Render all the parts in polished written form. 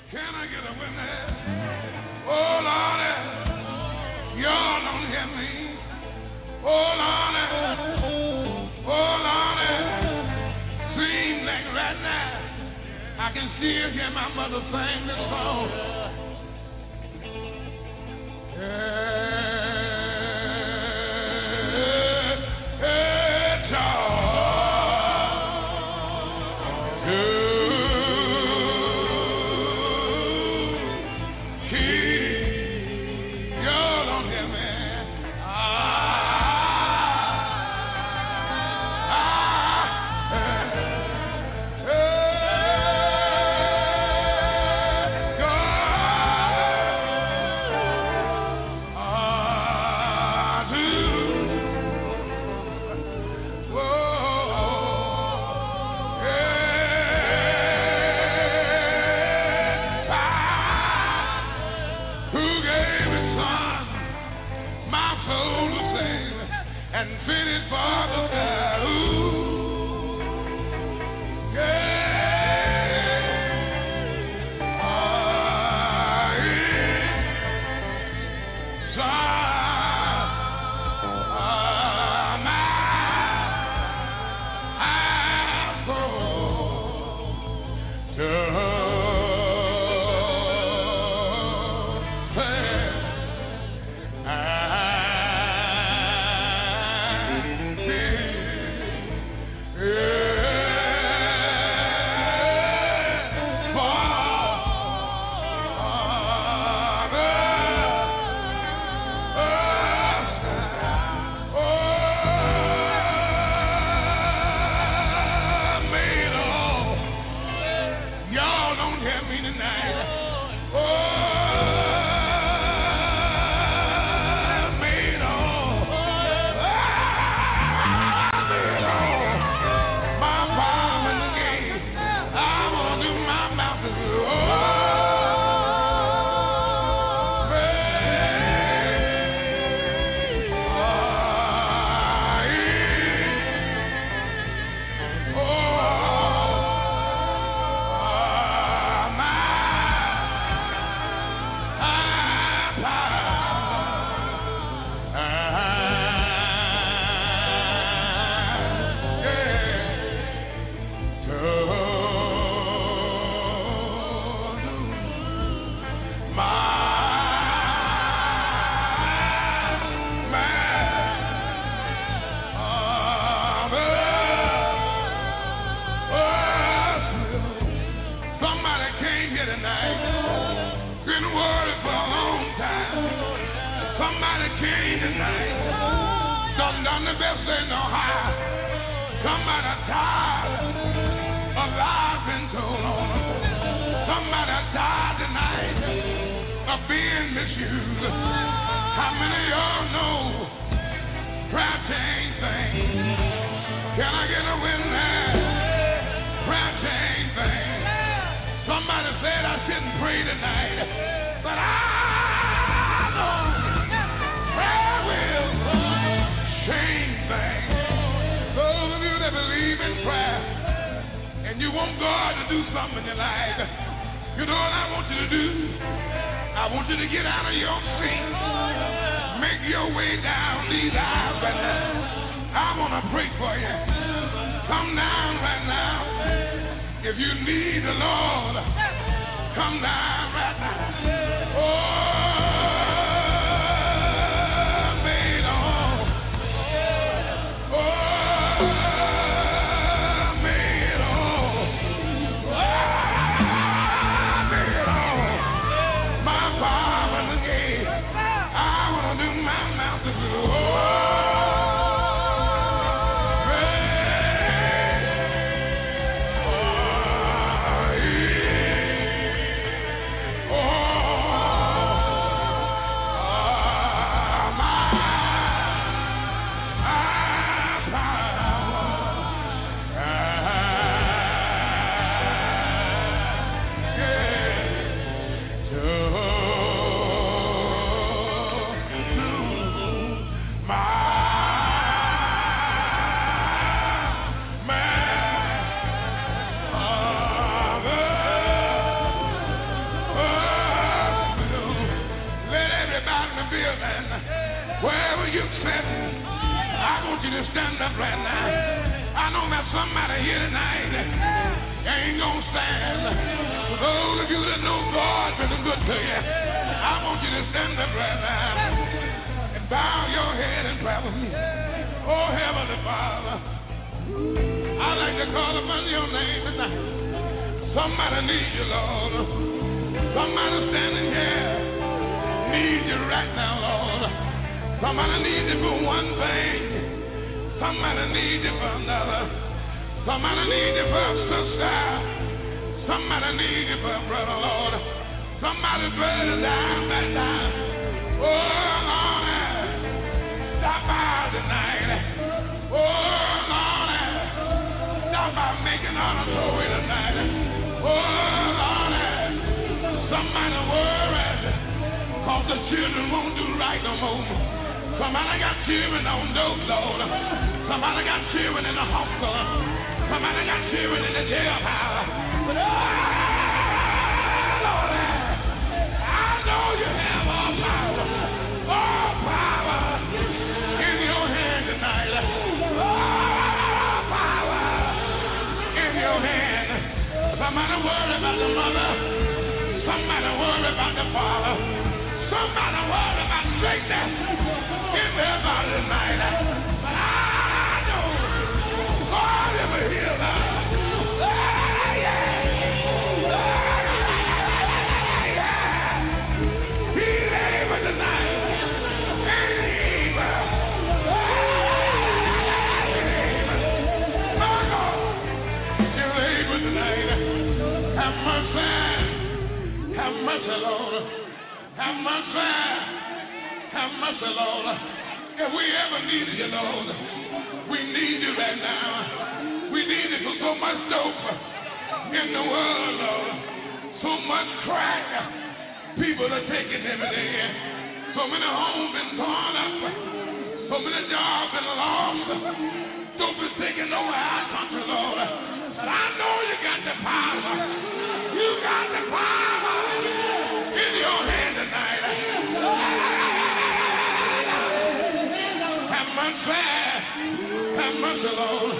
Can I get a witness? Oh, Lord, y'all don't hear me. Oh, Lord, seems like right now I can still hear my mother sing this song. Oh want you to stand up right now. I know there's somebody here tonight that ain't gonna stand. For those of you that know God's been good to you, I want you to stand up right now and bow your head and pray with me. Oh, Heavenly Father, I'd like to call upon your name tonight. Somebody needs you, Lord. Somebody standing here needs you right now, Lord. Somebody needs you for one thing. Somebody needs you for another. Somebody needs you for a sister. Somebody needs you for a brother, Lord. Somebody's ready to die right now. Oh, Lord, stop by tonight. Oh, Lord, stop by making all the way tonight. Oh, Lord, somebody worried because the children won't do right no more. Somebody got children on dope, Lord. Somebody got children in the hospital. Somebody got children in the jailhouse. But Lord, I know you have all power in your hand tonight. All power in your hand. Somebody worry about the mother. Somebody worry about the father. Somebody worry about sickness. Their body tonight, but I know God is a healer. He's able tonight. He's able. My God, you're able tonight. Have mercy. Have mercy, Lord. Have mercy. Have mercy, Lord. If we ever needed you, Lord, we need you right now. We need you for so much dope in the world, Lord. So much crack. People are taking every day. So many homes been torn up. So many jobs been lost. Dope is taking over our country, Lord. But I know you got the power. You got the power in your hand tonight. Have mercy, Lord.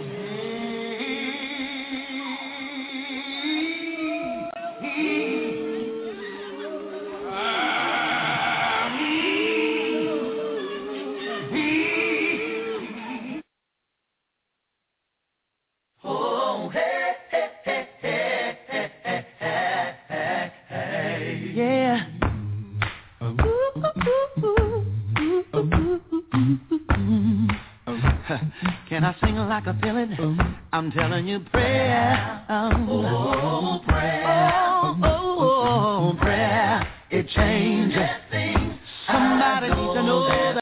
Oh, hey, hey, hey, hey, hey, hey, hey, yeah. Can I sing like I feel it? I'm telling you, prayer. Oh, prayer. Oh, prayer. It changes things. Somebody needs to know that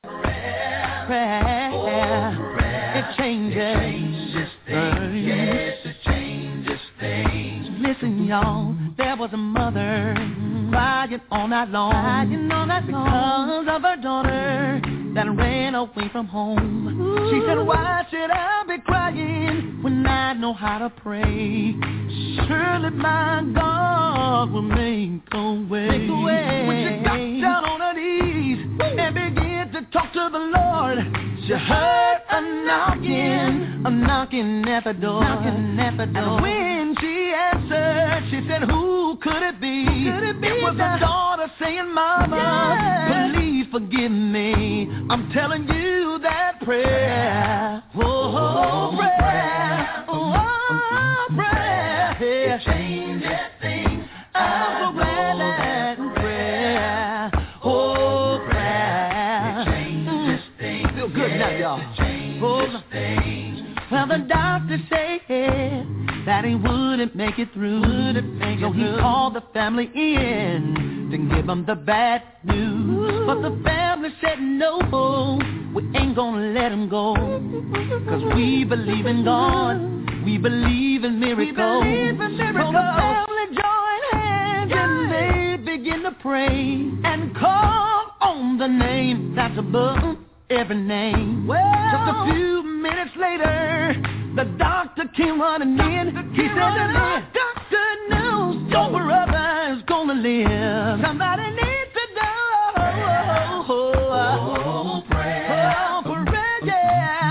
prayer. It changes things. Yes, it changes things. Listen, y'all, there was a mother crying all night long because of her daughter that ran away from home. Ooh. She said, why should I be crying when I know how to pray? Surely my God will make a way. When she got down on her knees and began to talk to the Lord, she heard a knocking at the door. And when she answered, she said, who could it be? It was her daughter saying, Mama, please forgive me. I'm telling you that prayer. Oh, prayer. Oh, prayer. It changes things. I'm so glad that prayer. Oh, prayer. It changes things. Feel good now, y'all. It changes things. Well, the doctor said that he wouldn't make it through. So he called the family in to give them the bad news. But the family said no, we ain't gonna let him go. Cause we believe in God, we believe in miracles. So the family joined hands and they begin to pray and call on the name that's above every name. Well, just a few minutes later, the doctor came running in. He said, doctor knows your brother is gonna live. Somebody needs to know. Oh, prayer. Oh, prayer, yeah.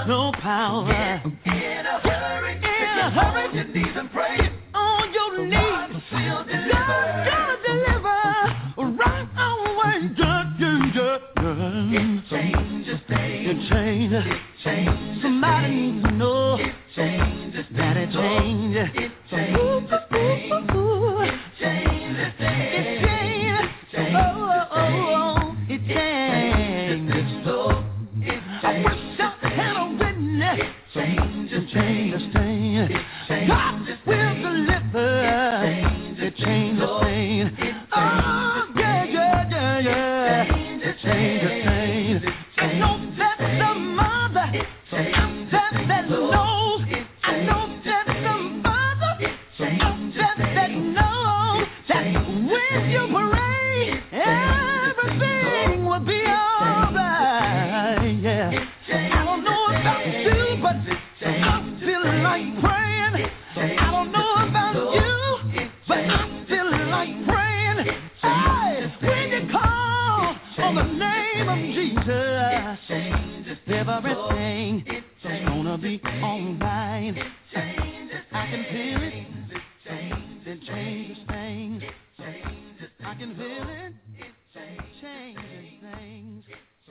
no power. In a hurry, your knees and pray. On your knees, God's gonna deliver. Right away, it changes things. It changes. Somebody needs to know. It changes that it changes. It changes things. It changes things. It changes. It changes. I wish I had a witness. It changes things. God will deliver. It changes things. Oh, yeah. It changes things. I know that the mother out there that knows. I know that the father out there that knows that when you pray, everything will be alright. Yeah. I don't know about you, but I feel like praying. I don't know about you, but I feel like praying. Hey, when you call on the name of Jesus, everything is gonna be alright. I can feel it. It changes things. I can feel it. It changes things.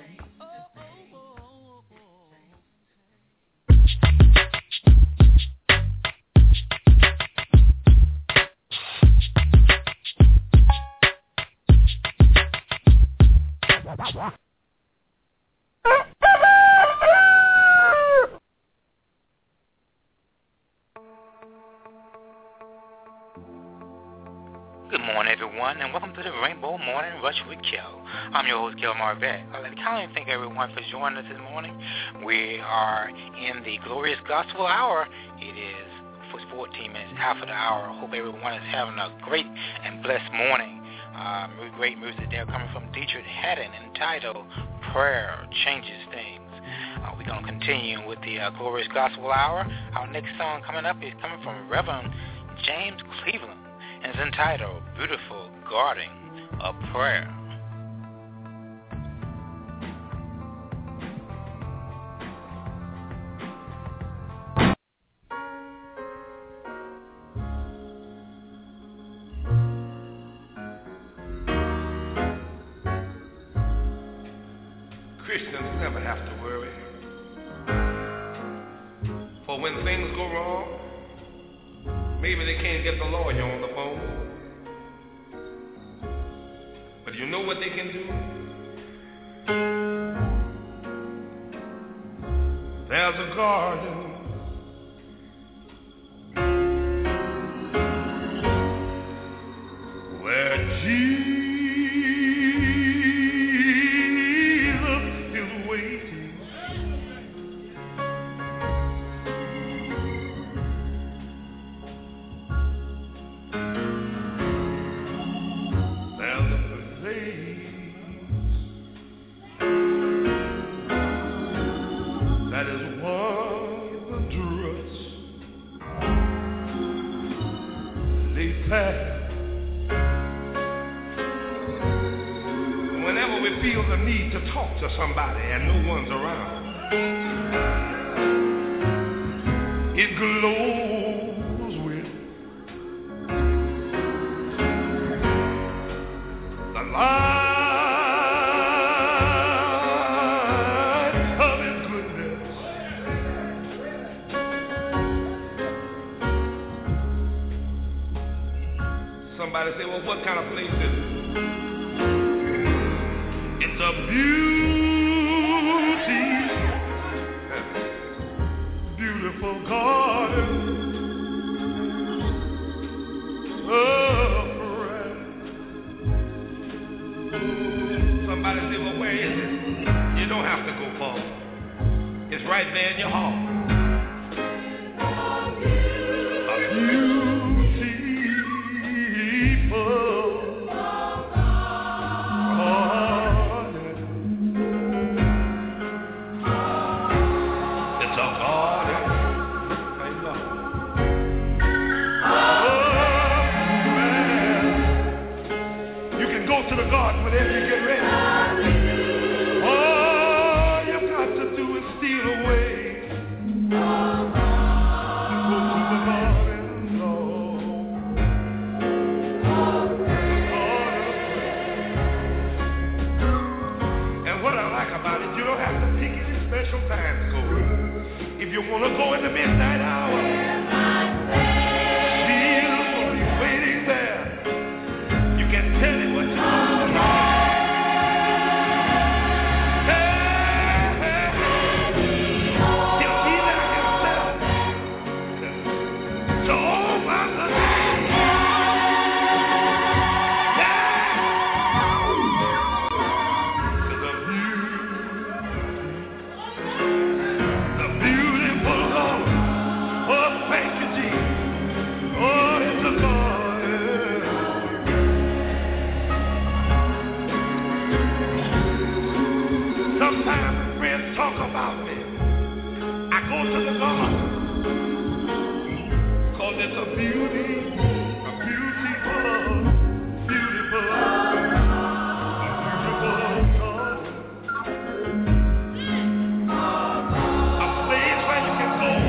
Good morning, everyone, and welcome to the Rainbow Morning Rush with Kel. I'm your host, Kel Marvette. I'd like to kindly thank everyone for joining us this morning. We are in the Glorious Gospel Hour. It is 14 minutes after the hour. I hope everyone is having a great and blessed morning. Great music there coming from Dietrich Haddon entitled Prayer Changes Things. We're going to continue with the Glorious Gospel Hour. Our next song coming up is coming from Reverend James Cleveland, and it's entitled Beautiful Garden of Prayer. Christians never have to worry. For when things go wrong, maybe they can't get the lawyer on the phone. But you know what they can do? There's a garden where Jesus is waiting. There's a place that is wondrous. They pass. Whenever we feel the need to talk to somebody and no one's around, it glows with the light of His goodness. Somebody say, well, what kind of place is it? It's a beautiful garden of prayer. Somebody say, well, where is it? You don't have to go far. It's right there in your heart. A beautiful garden. It's a garden. Thank God. You can go to the garden whenever you get ready. All you got to do is steal away want to go in the midnight hour, Jesus will be waiting there. You can tell him what you want. He'll be there himself to all my life. Sometimes friends talk about me. I go to the God because it's a beautiful, beautiful God. A place where you can go.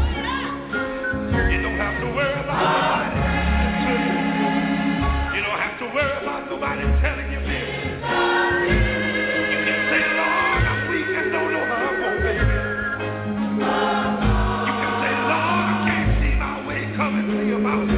You don't have to worry about nobody. You don't have to worry about nobody telling you this. Coming to your mouth.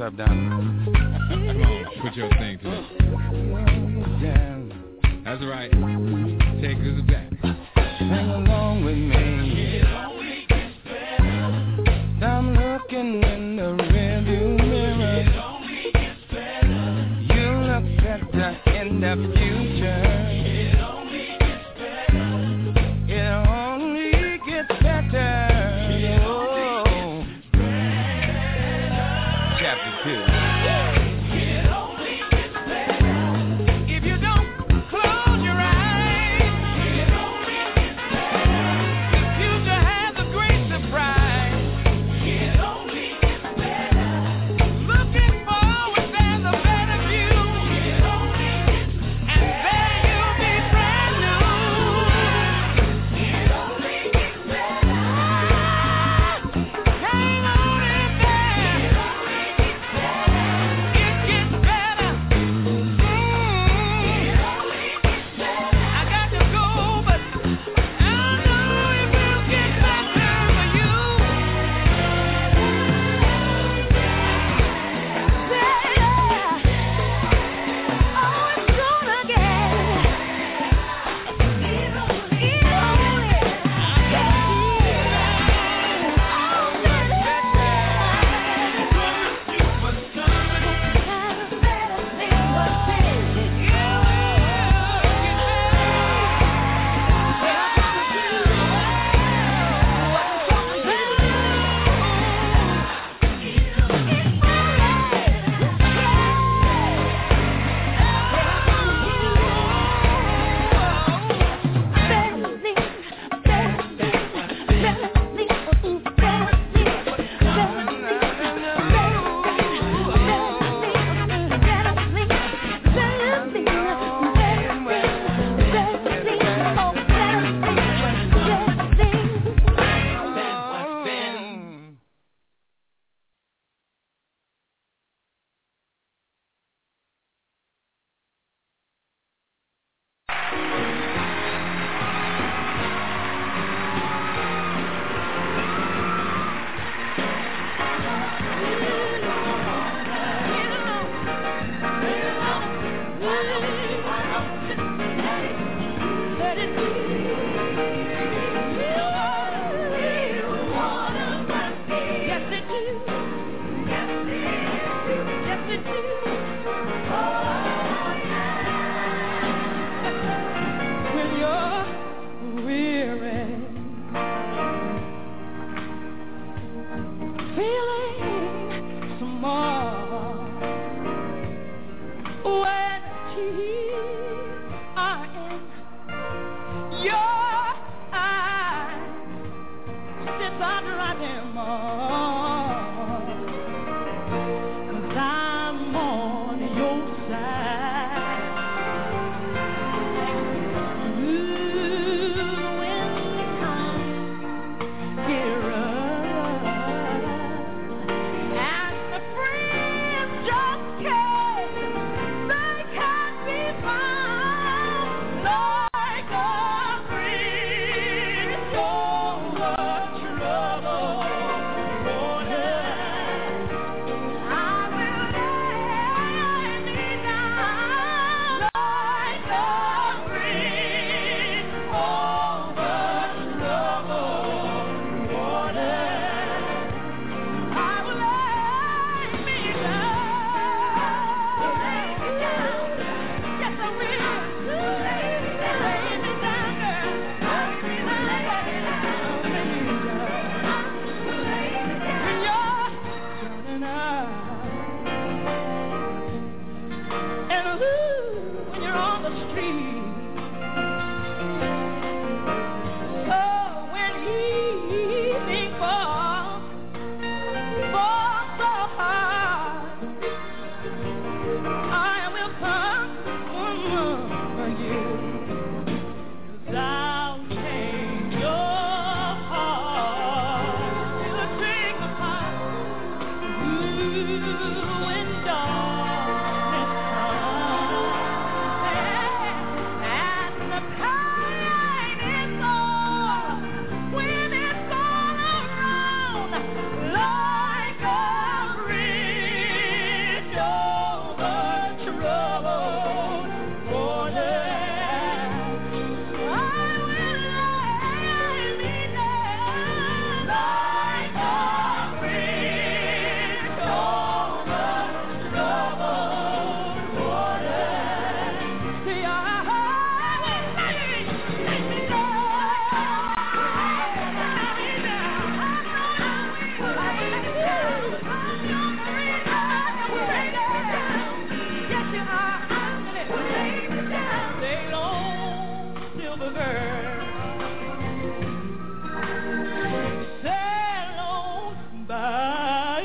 up, Donna? Come on, put your thing to this. That's right. Take this back. Sing along with me. It only gets better. I'm looking in the rearview mirror. It only gets better. You look better in the future. It only gets better. It only gets better. Chapter 2. It only gets better. If you don't close your eyes, It only gets better. the future has a great surprise. It only gets better. Looking forward, there's a better view. It only gets And there you'll be brand new. It only gets better. Hang on in there. It only gets better. It gets better. It only gets better. I got to go, but I know it will get better for you. When you're weary, feeling small, when tears are in your eyes, since I dry them all, 'cause I'm on your side. When the times get rough and the friends just can't, they can't be found like a friend. So much trouble over, girl. Sail on by.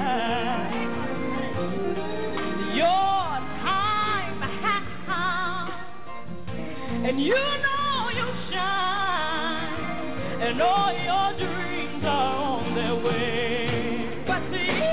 Your time has come, and you know you shine, and all your dreams are on their way. But see.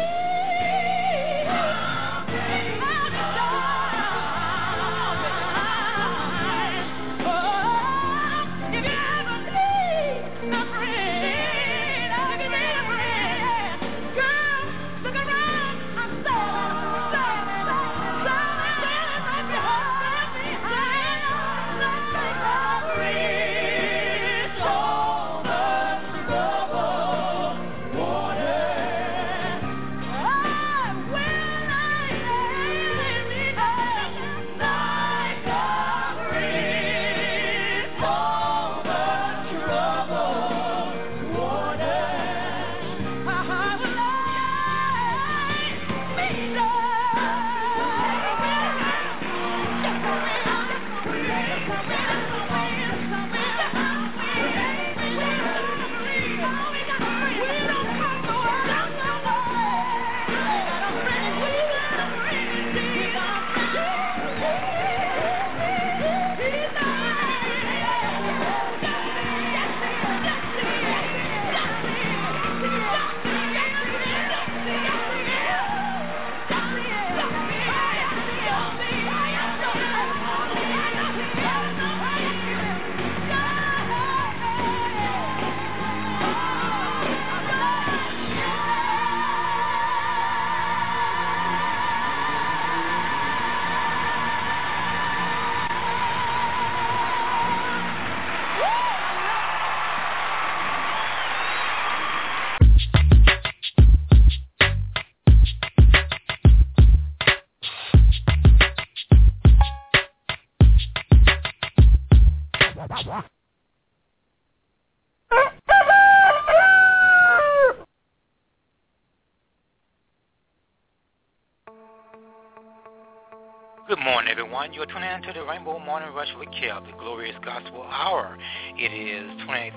Good morning, everyone. You're tuning into the Rainbow Morning Rush with Kel, the glorious gospel hour. It is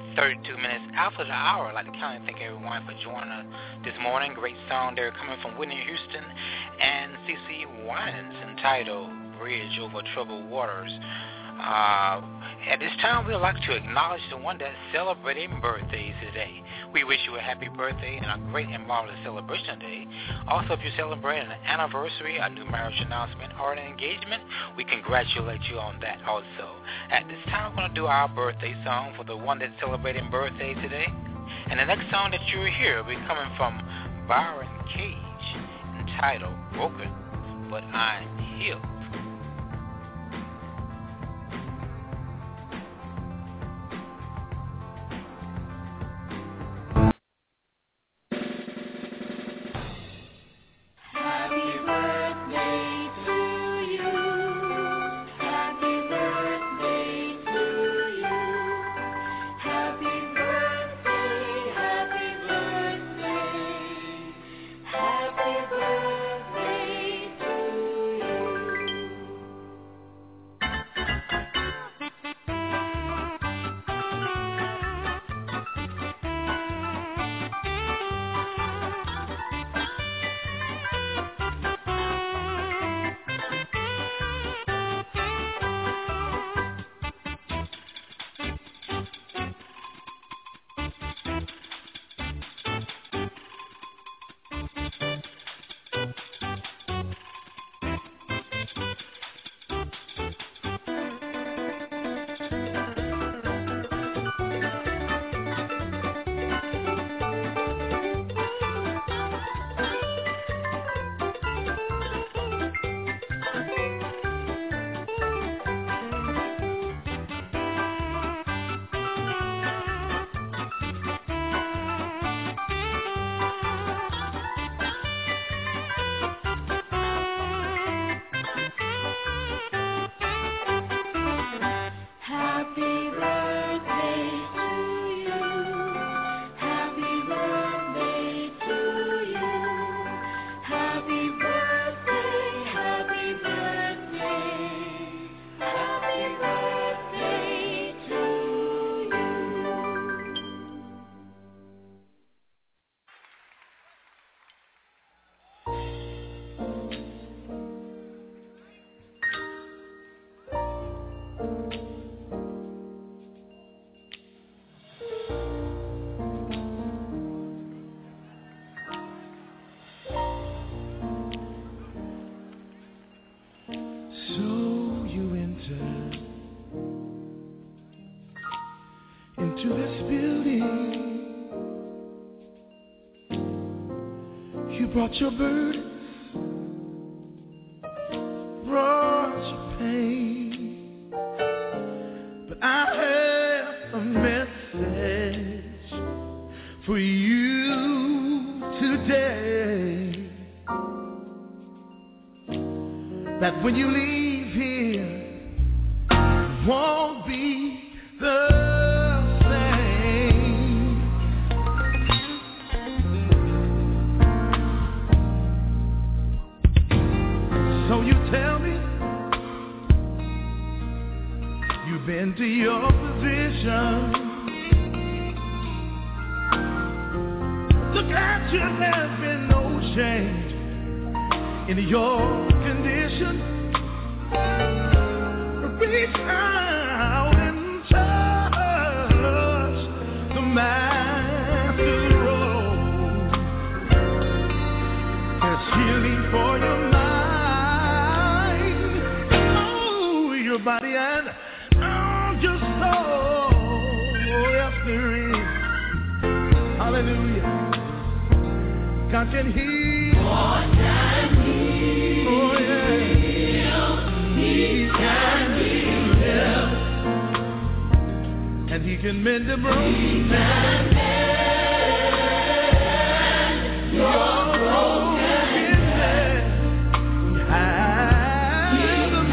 32 minutes after the hour. I'd like to count and thank everyone for joining us this morning. Great song there coming from Whitney Houston and CeCe Winans entitled Bridge Over Troubled Waters. At this time, we would like to acknowledge the one that's celebrating birthdays today. We wish you a happy birthday and a great and marvelous celebration today. Also, if you're celebrating an anniversary, a new marriage announcement, or an engagement, we congratulate you on that also. At this time, we're going to do our birthday song for the one that's celebrating birthday today. And the next song that you'll hear will be coming from Byron Cage, entitled Broken, But I'm Healed. Happy birthday to you. to this building. You brought your burdens, brought your pain, but I have a message for you today, that when you leave here, you won't be the same. So you tell me you've been to your position. Look at you, there's been no change in your condition. Reach out and touch the master's robe. There's healing for your mind, oh, your body and your soul. Yes, there is. Hallelujah. God can heal. God can heal. Oh, yeah. He can heal. And He can mend the broken. He can mend your brokenness. He's a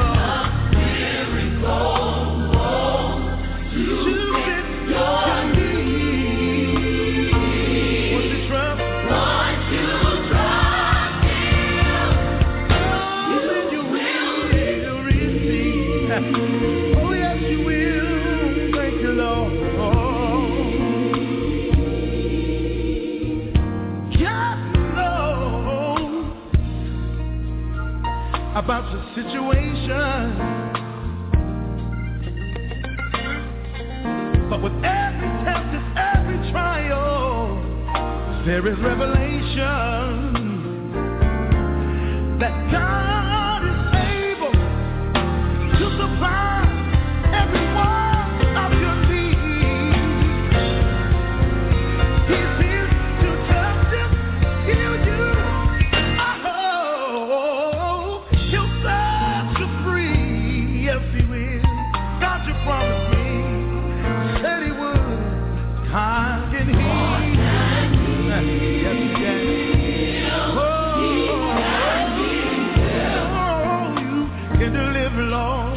miracle to fit your need. Won't you trust? Won't you trust Him? Oh, then you will receive. Oh, yes, you will. Thank you, Lord. God knows about the situation, but with every test and every trial, there is revelation that God is able to supply every one of your needs. He's here to touch you, heal you. Oh, He'll set you free. Yes, He will. God, you promised me. Said He would. God can heal. Yes, He can. Oh, you can deliver, Lord.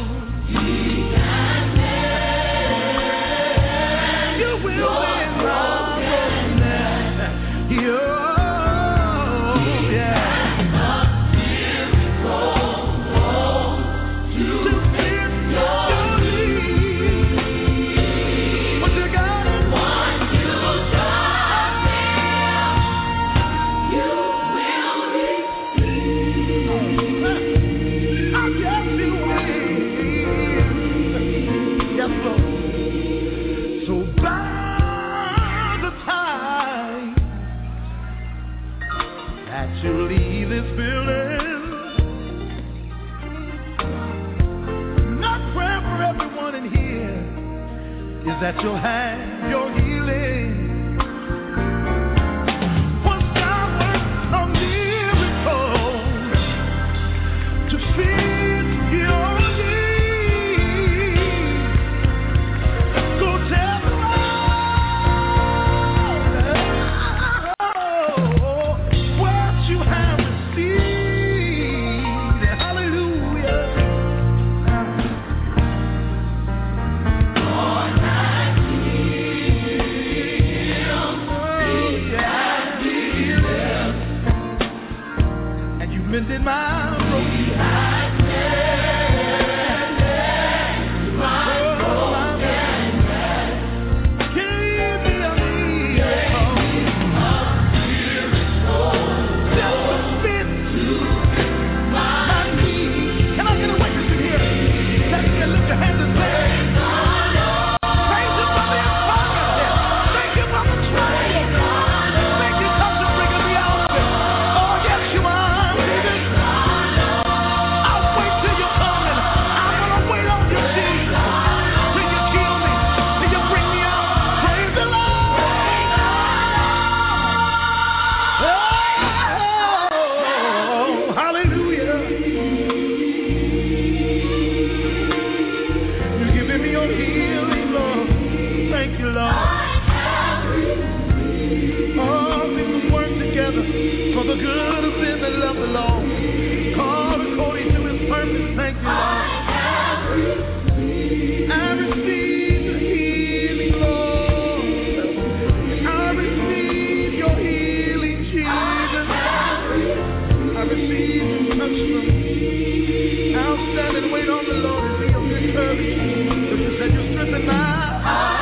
You will mend my brokenness. Yeah. To fit your needs. What you got? Yes, you will. Yes, Lord. So by the time that you leave this building, my prayer for everyone in here is that you'll have your healing. Once God works a miracle to fit your needs, go tell the world what you have received. Hallelujah. God has healed. the good of them that love the Lord, called according to his purpose. Thank you, Lord. I receive the healing, Lord. I receive your healing, Jesus. I receive and touch them. I'll stand and wait on the Lord and be of good courage. Because you said you strengthen my heart.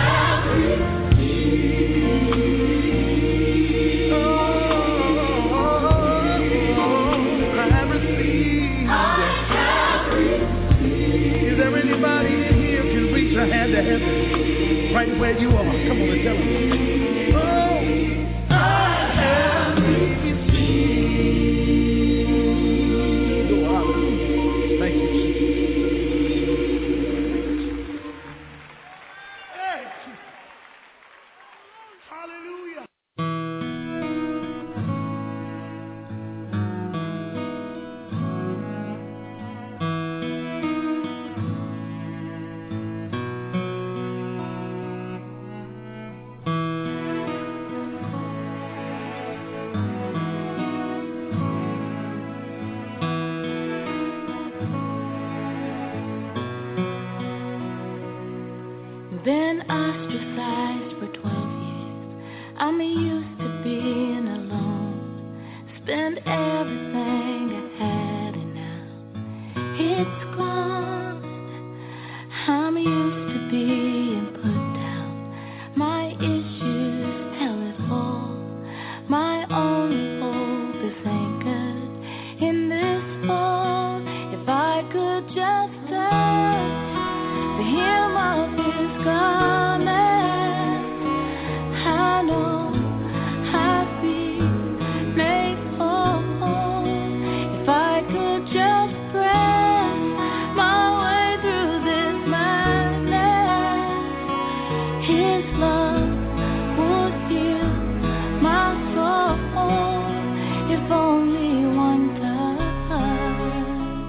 A hand to heaven, right where you are. Come on and tell them. Oh, I have received. Oh, hallelujah. Thank you, Jesus. Hey. Hallelujah. Been ostracized for 12 years. I'm used to being alone. Spend everything I had and now it's gone. I'm used to being put down. My issues tell it all. My only hope is anchored in this fall. If I could just touch the hem of his garment, I know I'd be made whole. If I could just press my way through this madness, his love would heal my soul. If only one touch.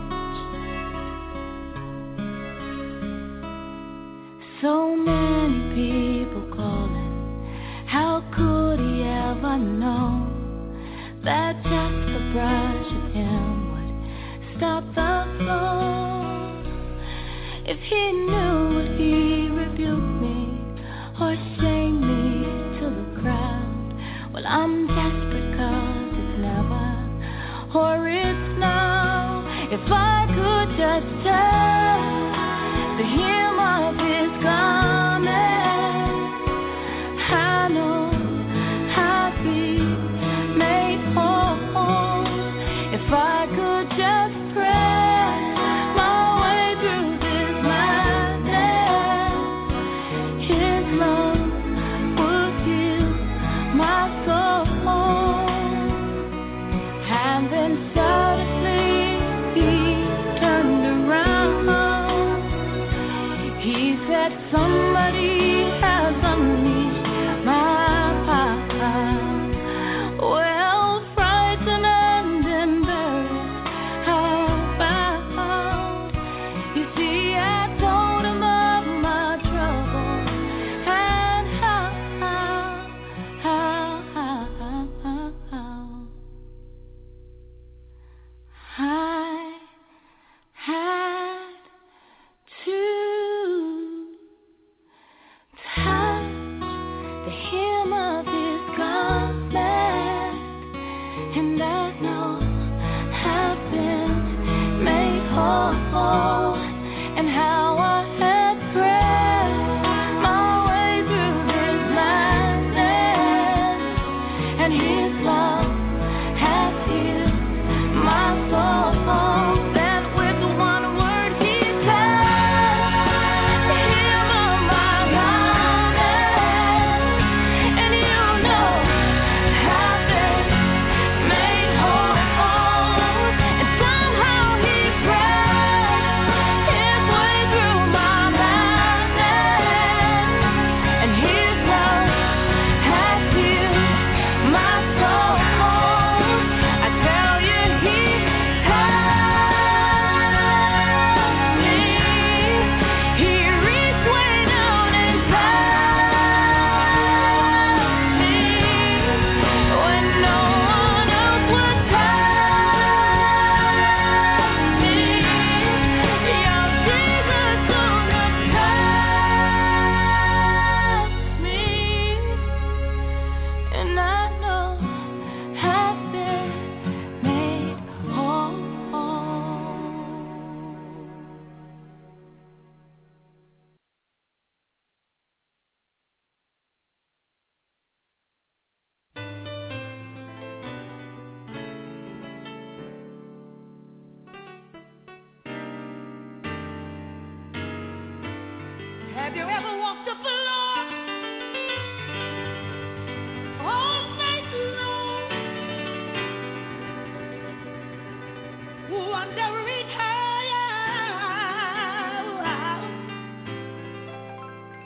So many people calling. How could he ever know that just a brush of him would stop the flow? If he knew, would he rebuke me or shame me to the ground? Well, I'm desperate 'cause it's never or it's now. If I could just touch the hem of his garment, I know I'd be made whole. If I could just press my way through this madness,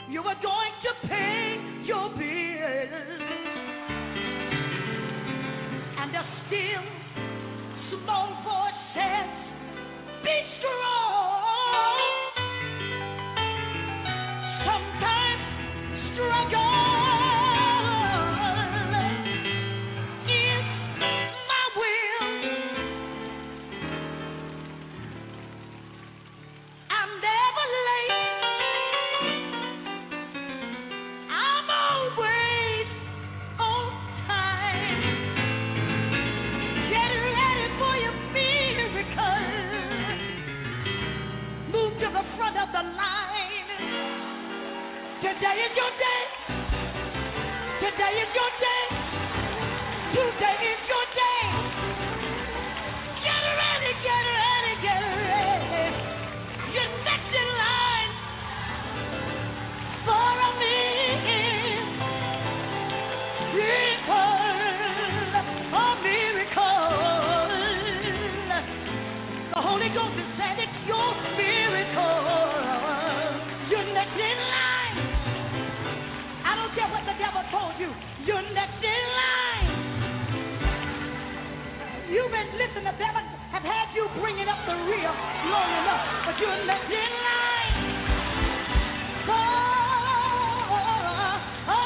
You are going to pay your bills. And the still small voice says, be strong. Sometimes struggle is my will. I'm never late. I'm always on time. Get ready for your miracle. Move to the front of the line. Today is your day. Today is your day. Today is your day. Get ready, get ready, get ready. You're next in line for a miracle. The Holy Ghost has said it's your miracle. You're next in line. I don't care what the devil told you. You're next in line. You've been listening, the devil have had you bringing up the rear long enough, but you're next in line for a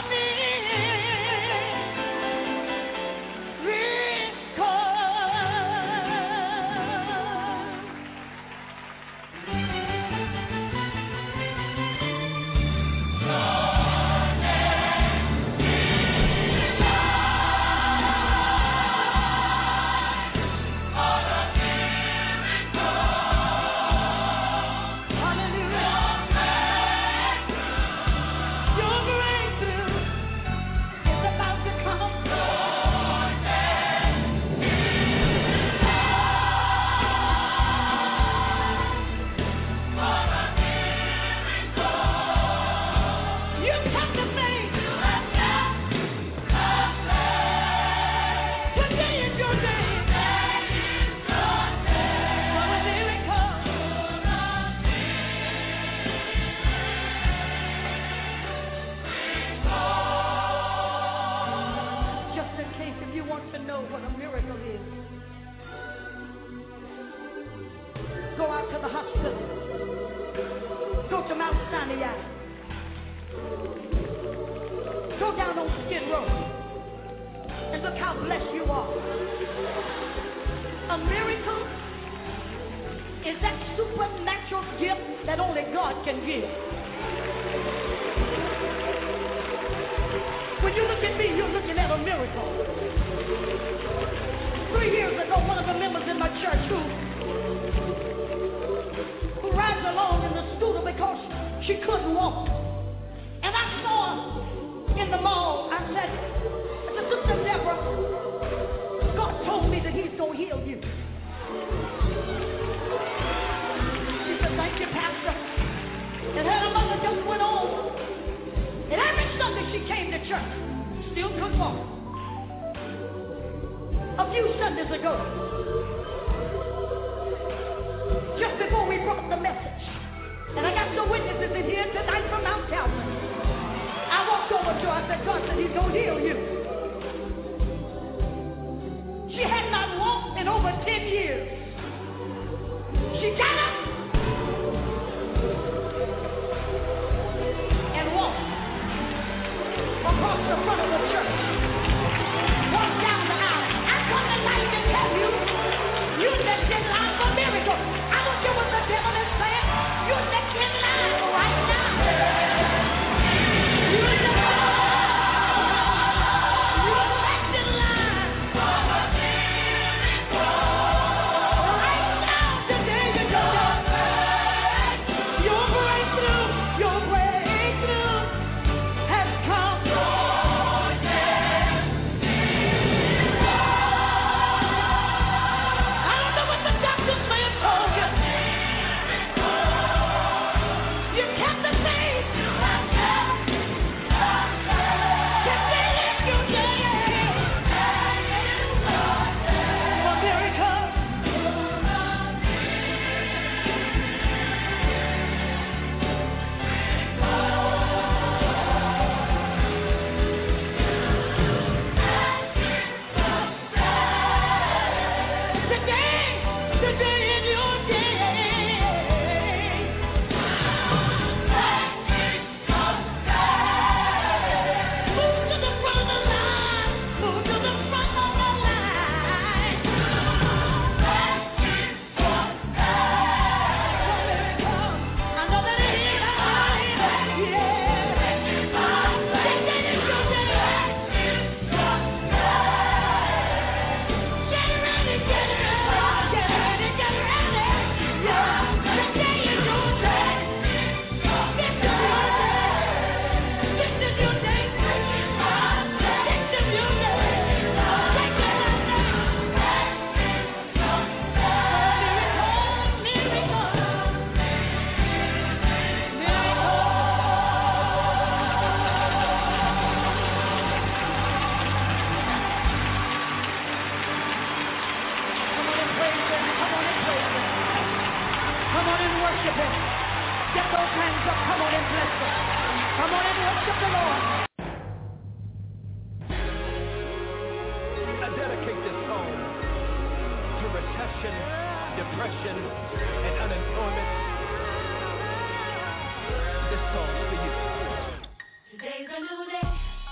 Worship the Lord. I dedicate this song to recession, depression, and unemployment. This song's for you. Today's a new day,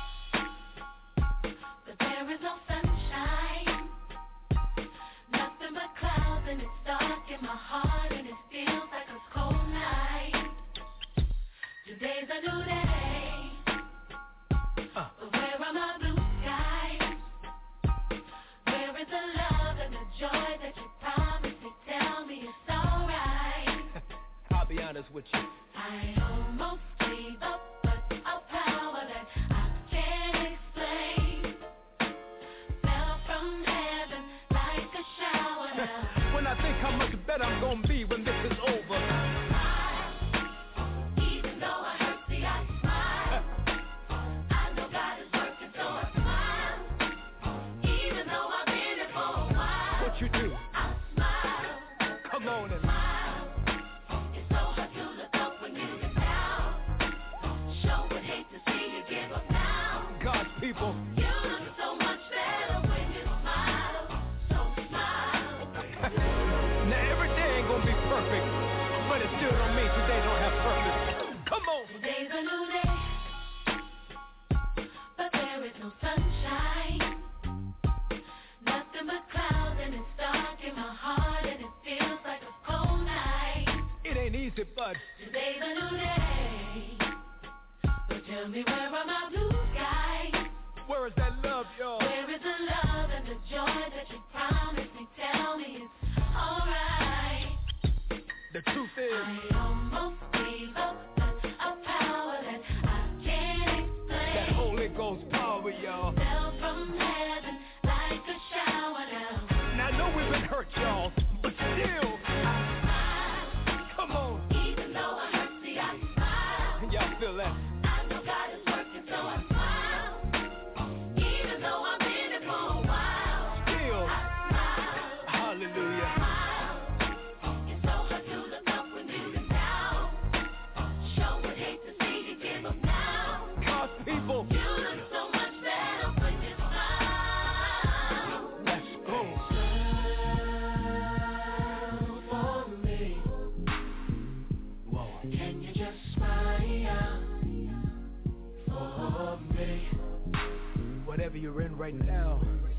but there is no sunshine. Nothing but clouds, and it's dark in my heart, and it feels like a cold night. Today's a new day, but where are my blue skies? Where is the love and the joy that you promised me? Tell me it's alright. I'll be honest with you. I almost gave up, but a power that I can't explain fell from heaven like a shower now. When I think how much better I'm gonna be when this is over. Even though I hurt, see I smile. I know God is working, so I smile. Even though I've been here for a while. What you do? I smile. Come on and Smile. It's so hard to look up when you've been down. Sure would hate to see you give up now. God's people. You look so much better when you smile. So smile. Now every day ain't gonna be perfect, but it still don't mean today don't have purpose. Come on. Today's a new day, but there is no sunshine. Nothing but clouds, and it's dark in my heart, and it feels like a cold night. It ain't easy, but Today's a new day, but tell me where are my blue skies? where is that love, y'all? Where is the love and the joy that you promised me? Tell me it's alright. The truth is, I almost gave up, but a power that I can't that explain Holy Ghost power, y'all. fell from heaven like a shower now. Now I know we've been hurt, y'all, but still, come on. Even though I hurt, see I smile. Y'all feel that? I know God is working, so I smile. Even though I've been here for a while, Still, I smile. hallelujah. It's so hard to look up when you've been down. Sure would hate to see you give up now. God's people, You look so much better when you smile. let's go. Smile for me. Whoa. Can you just smile for me? Whatever you're in right now,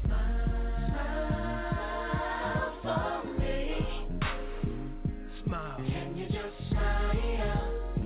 Smile for me. smile. Can you just smile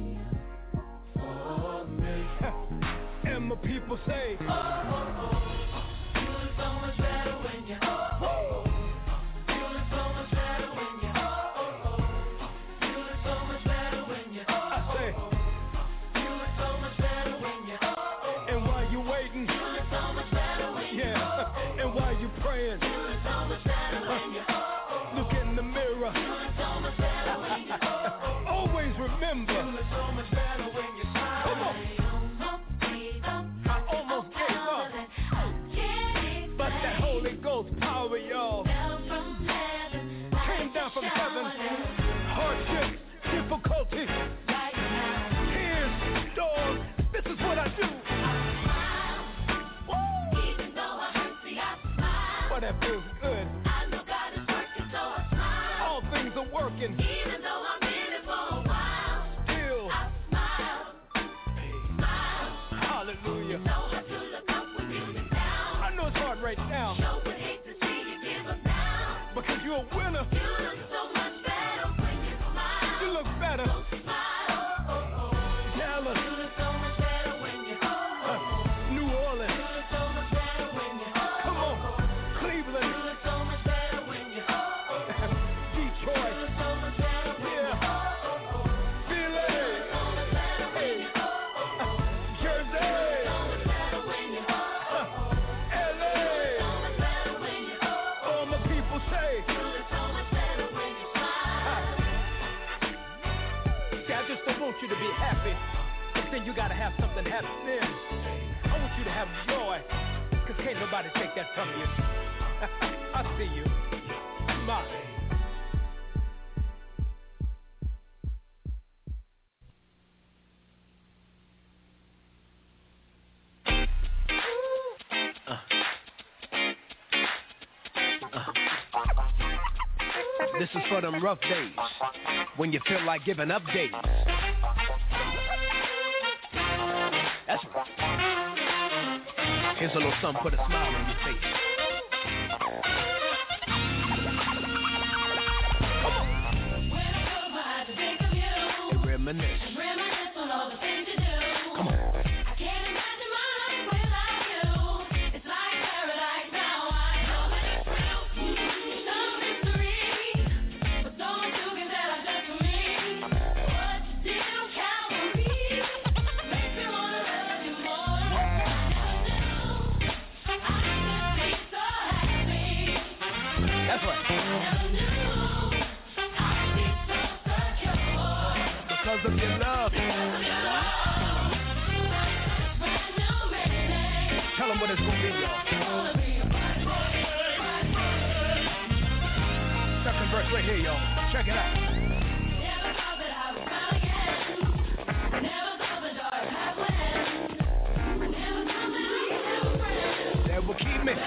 for me? And my people say, You look so much better when you. You look so much better when you. You look so much better when you. I say, You look so much better when you. and while you waiting, You look so much better when you. yeah, and while you praying, You look so much better when you. look in the mirror. You look so much better when you. Always remember, You look so much better when you smile. Come on. I almost gave up, but that Holy Ghost power, y'all, came down from heaven. Hardships, difficulties, tears, storms. This is what I do. Even though I hurt, see I smile. But that feels good. I know God is working, so I smile. All things are working. Even though I've been here for a while, Still, I smile, smile. hallelujah. So hard to look up when you've been down. I know it's hard right now, Sure would hate to see you give up now. because you're a winner. You look so much better when you smile. You look better. Smile. Dallas, You look so much better when you. New You Orleans, look so much better when you. come on, You Cleveland, look so much better when you. You Detroit, look so much better when you. yeah, Philly, So much better when you. Jersey, So much better when you. LA. So much better when you. All my people say, You look so much better when you smile. see, I just don't want you to be happy, but then you gotta have something happen then. I want you to have joy, cause can't nobody take that from you. I see you. Smile. This is for them rough days, when you feel like giving up days. That's right. Here's a little something, put a smile on your face. Come on. And reminisce. On all the things you do. Come on. I can't imagine my life without you. It's like paradise now. I know that it's real. No mystery, but so much you can that I've done for me. What you did on Calvary makes me wanna love you more. I never knew I could be so happy. That's right. I never knew I'd be so secure. Because of your love. Tell them what it's gonna be, y'all. Second verse right here, y'all. Check it out. Never thought that I would smile again. Never thought the dark had planned. Never thought that we could have friends. That will keep me.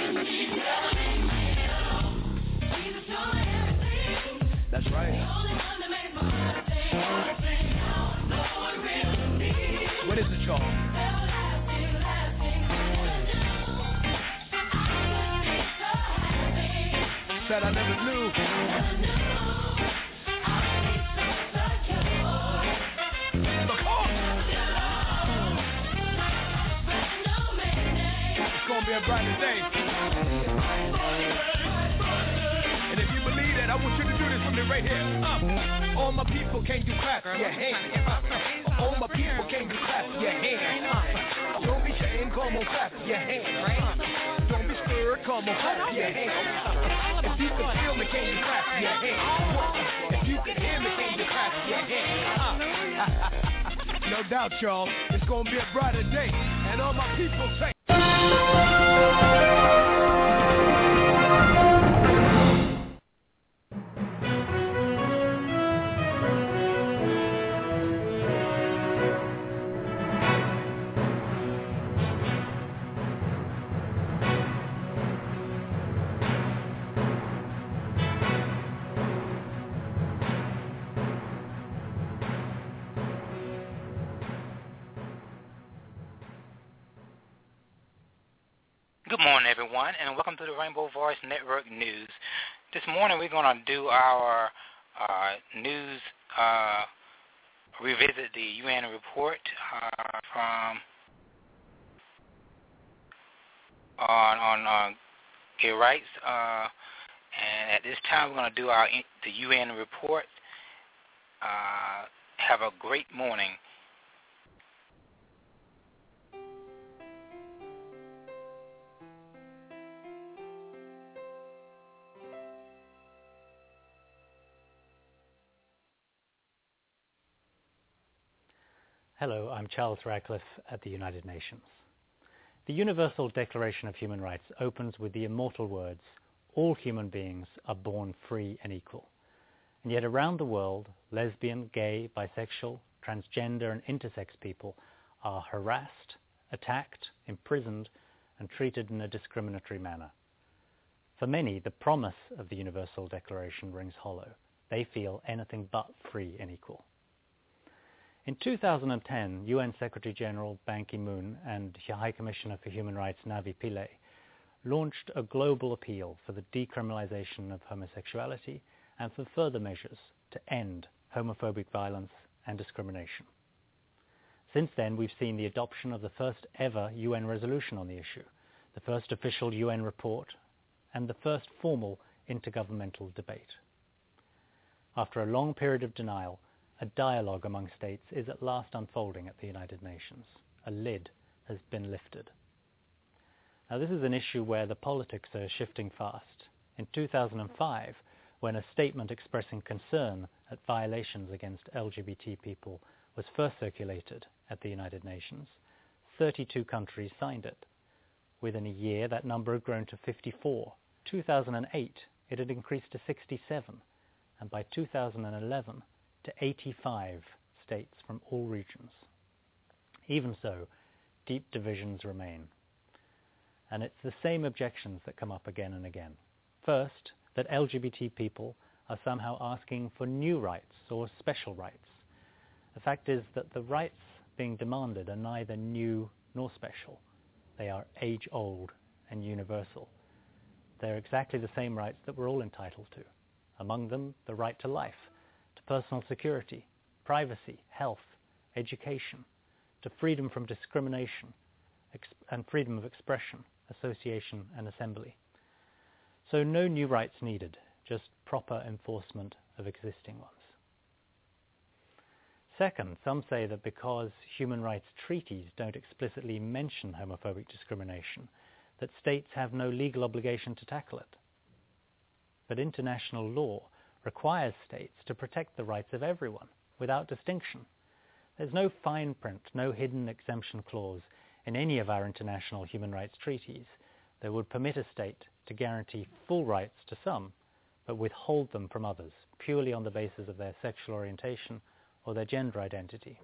Jesus, you're my everything. That's right. The only one that makes my heart sing. Now I know what really means. What is it, y'all? Everlasting, lasting. Said I never knew. It's gonna be a brighter day. And if you believe that, I want you to do this with me right here. All my people, can you clap your hands? All my people, can you clap your hands? Don't be ashamed, come on, clap your hands. Don't be scared, come on, clap your hands. If you can feel me, can you clap your hands? If you can hear me, can you clap your hands? No doubt, y'all, it's gonna be a brighter day. And all my people say. Good morning, everyone, and welcome to the Rainbow Voice Network News. This morning we're going to do our news, revisit the UN report from on gay rights, and at this time we're going to do the UN report. Have a great morning. Hello, I'm Charles Radcliffe at the United Nations. The Universal Declaration of Human Rights opens with the immortal words, "All human beings are born free and equal." And yet around the world, lesbian, gay, bisexual, transgender and intersex people are harassed, attacked, imprisoned, and treated in a discriminatory manner. For many, the promise of the Universal Declaration rings hollow. They feel anything but free and equal. In 2010, UN Secretary General Ban Ki-moon and High Commissioner for Human Rights Navi Pillay launched a global appeal for the decriminalization of homosexuality and for further measures to end homophobic violence and discrimination. Since then, we've seen the adoption of the first ever UN resolution on the issue, the first official UN report, and the first formal intergovernmental debate. After a long period of denial, a dialogue among states is at last unfolding at the United Nations. A lid has been lifted. Now, this is an issue where the politics are shifting fast. In 2005, when a statement expressing concern at violations against LGBT people was first circulated at the United Nations, 32 countries signed it. Within a year, that number had grown to 54. 2008, it had increased to 67, and by 2011, to 85 states from all regions. Even so, deep divisions remain. And it's the same objections that come up again and again. First, that LGBT people are somehow asking for new rights or special rights. The fact is that the rights being demanded are neither new nor special. They are age-old and universal. They're exactly the same rights that we're all entitled to. Among them, the right to life, to personal security, privacy, health, education, to freedom from discrimination, and freedom of expression, association, and assembly. So no new rights needed, just proper enforcement of existing ones. Second, some say that because human rights treaties don't explicitly mention homophobic discrimination, that states have no legal obligation to tackle it. But international law requires states to protect the rights of everyone, without distinction. There's no fine print, no hidden exemption clause in any of our international human rights treaties that would permit a state to guarantee full rights to some, but withhold them from others, purely on the basis of their sexual orientation or their gender identity.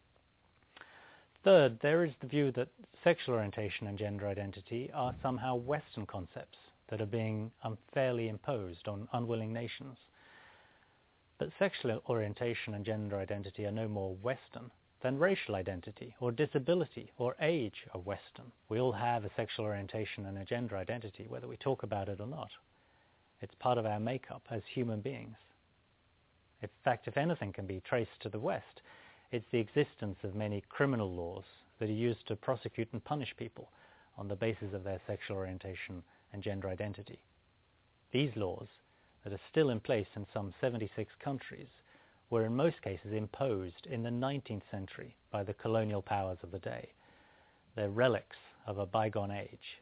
Third, there is the view that sexual orientation and gender identity are somehow Western concepts that are being unfairly imposed on unwilling nations. But sexual orientation and gender identity are no more Western than racial identity or disability or age are Western. We all have a sexual orientation and a gender identity, whether we talk about it or not. It's part of our makeup as human beings. In fact, if anything can be traced to the West, it's the existence of many criminal laws that are used to prosecute and punish people on the basis of their sexual orientation and gender identity. These laws, that are still in place in some 76 countries, were in most cases imposed in the 19th century by the colonial powers of the day. They're relics of a bygone age.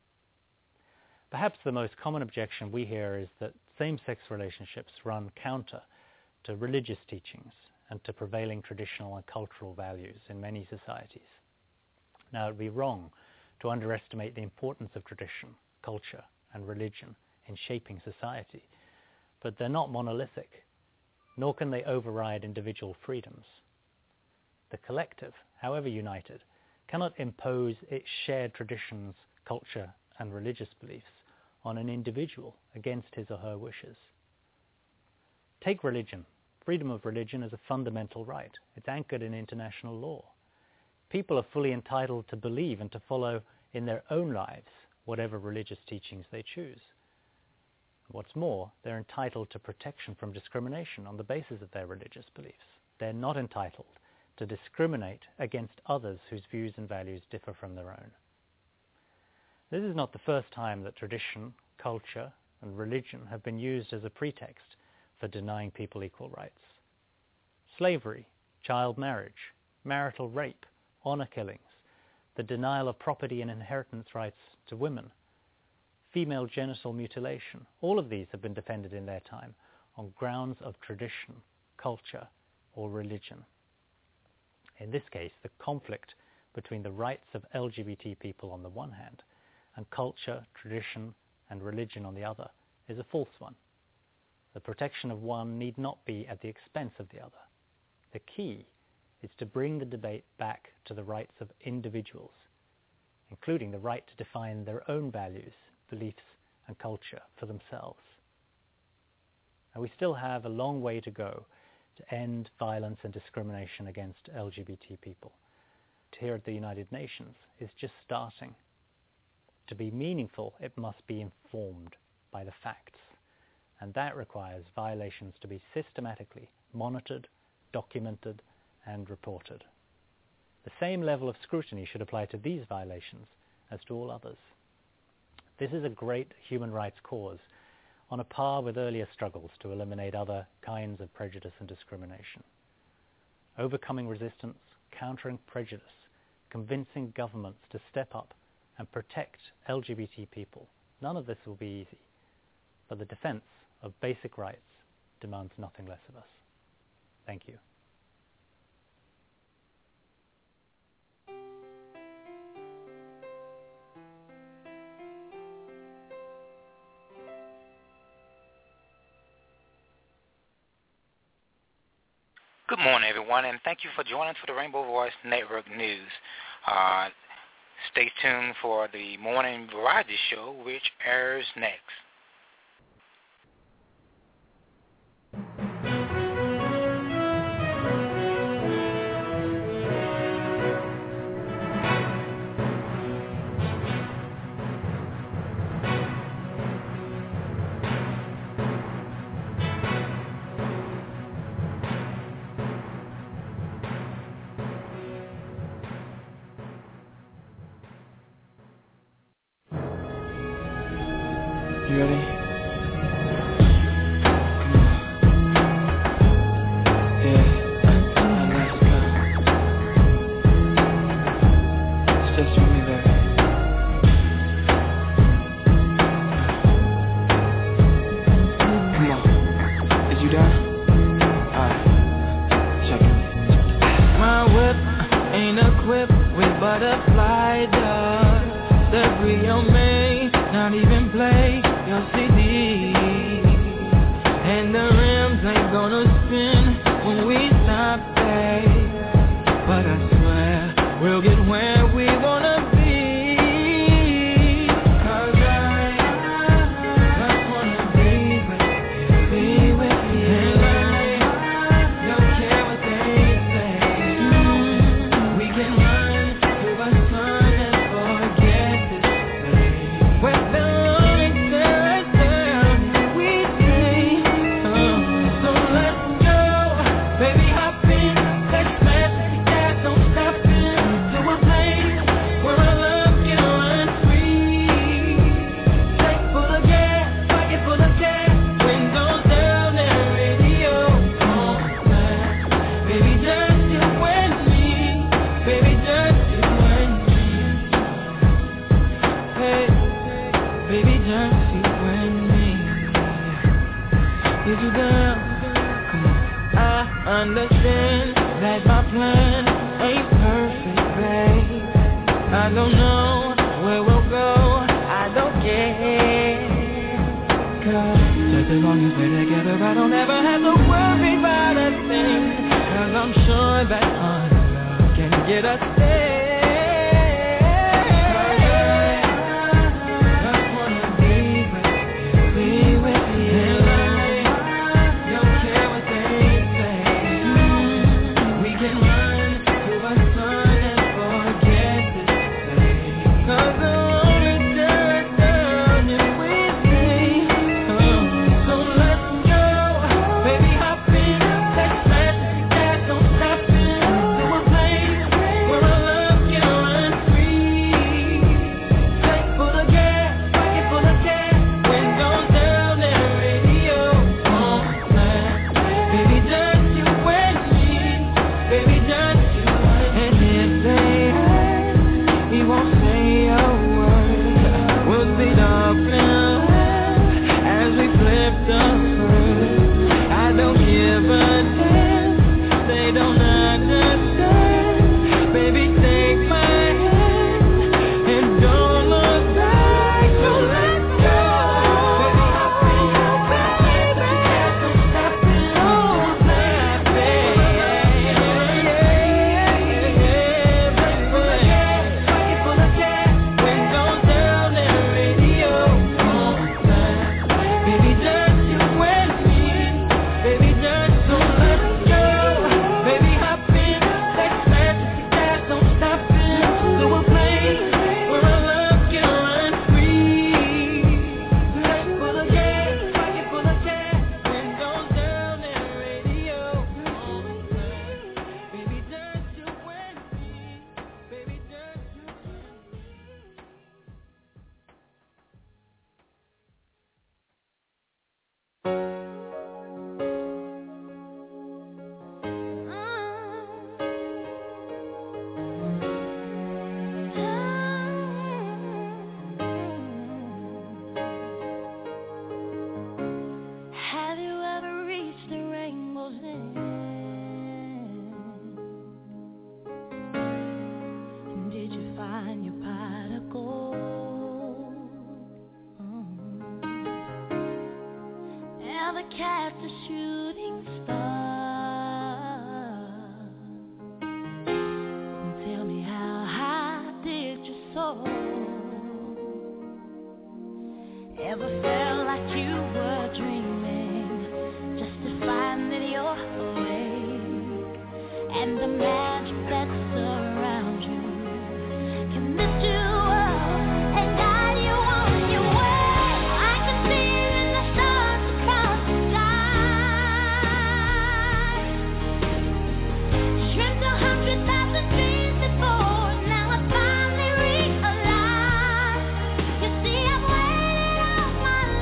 Perhaps the most common objection we hear is that same-sex relationships run counter to religious teachings and to prevailing traditional and cultural values in many societies. Now, it would be wrong to underestimate the importance of tradition, culture, and religion in shaping society, but they're not monolithic, nor can they override individual freedoms. The collective, however united, cannot impose its shared traditions, culture, and religious beliefs on an individual against his or her wishes. Take religion. Freedom of religion is a fundamental right. It's anchored in international law. People are fully entitled to believe and to follow in their own lives whatever religious teachings they choose. What's more, they're entitled to protection from discrimination on the basis of their religious beliefs. They're not entitled to discriminate against others whose views and values differ from their own. This is not the first time that tradition, culture, and religion have been used as a pretext for denying people equal rights. Slavery, child marriage, marital rape, honor killings, the denial of property and inheritance rights to women, female genital mutilation, all of these have been defended in their time on grounds of tradition, culture, or religion. In this case, the conflict between the rights of LGBT people on the one hand and culture, tradition, and religion on the other is a false one. The protection of one need not be at the expense of the other. The key is to bring the debate back to the rights of individuals, including the right to define their own values, beliefs, and culture for themselves. And we still have a long way to go to end violence and discrimination against LGBT people. Here at the United Nations is just starting. To be meaningful, it must be informed by the facts. And that requires violations to be systematically monitored, documented, and reported. The same level of scrutiny should apply to these violations as to all others. This is a great human rights cause, on a par with earlier struggles to eliminate other kinds of prejudice and discrimination. Overcoming resistance, countering prejudice, convincing governments to step up and protect LGBT people. None of this will be easy, but the defense of basic rights demands nothing less of us. Thank you. Good morning, everyone, and thank you for joining us for the Rainbow Voice Network News. Stay tuned for the morning variety show, which airs next. You ready? My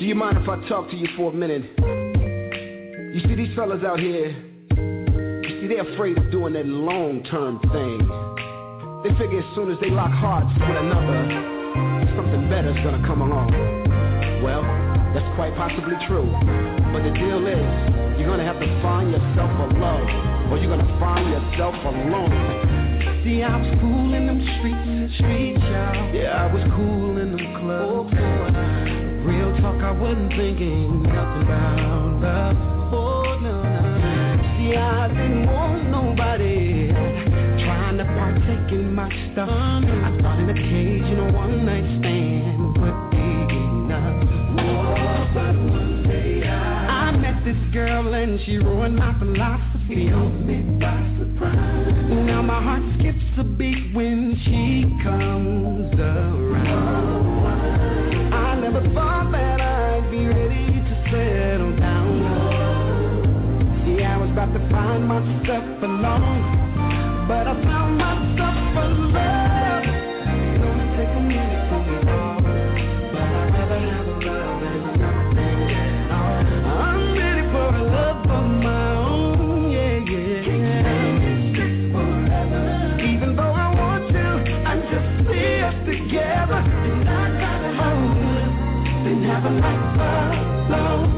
you mind if I talk to you for a minute? You see, these fellas out here, you see, they're afraid of doing that long-term thing. They figure as soon as they lock hearts with another, something better's gonna come along. Well, that's quite possibly true. But the deal is, you're gonna have to find yourself a love, or you're gonna find yourself alone. See, I was cool in them streets, y'all. Yeah, I was cool in them clubs. Real talk, I wasn't thinking nothing about love. Oh, no. See, I didn't want nobody trying to partake in my stuff. I thought an occasional one-night stand would be enough. Oh, but one day I met this girl and she ruined my philosophy. Took me by surprise. Now my heart skips a beat when she comes around. I never thought that I'd be ready to settle down. See, I was about to find myself alone, but I found myself alone. It's gonna take a minute to evolve, but I'd rather have a love than nothing at all. I'm ready for a love of my own, yeah. Can't stay this forever. Even though I want to, I just see us together. And I gotta hold and have a life alone.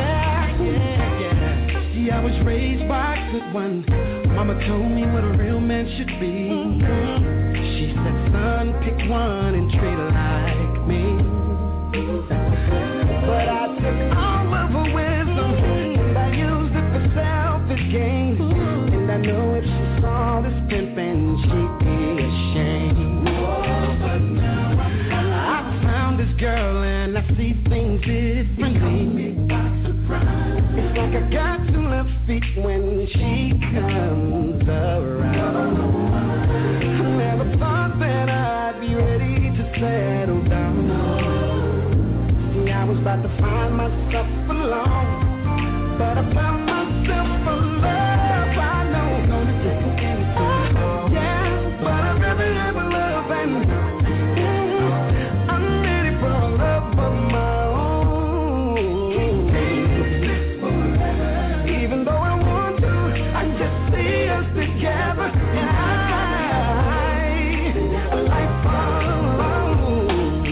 Yeah. See, I was raised by a good one. Mama told me what a real man should be. She said, son, pick one and treat her like me. But I took all of her wisdom and I used it for selfish gain. And I know if she saw this pimpin', she'd be ashamed. But now I found this girl and I see things differently. It's like I got two left feet when she comes around. I never thought that I'd be ready to settle down. See, I was about to find myself alone, but I found myself alone. I know it's gonna take a minute. Yeah, but I'd rather have a love and I'm ready for a love of my own. Even though I want to, I just see us together. A life alone.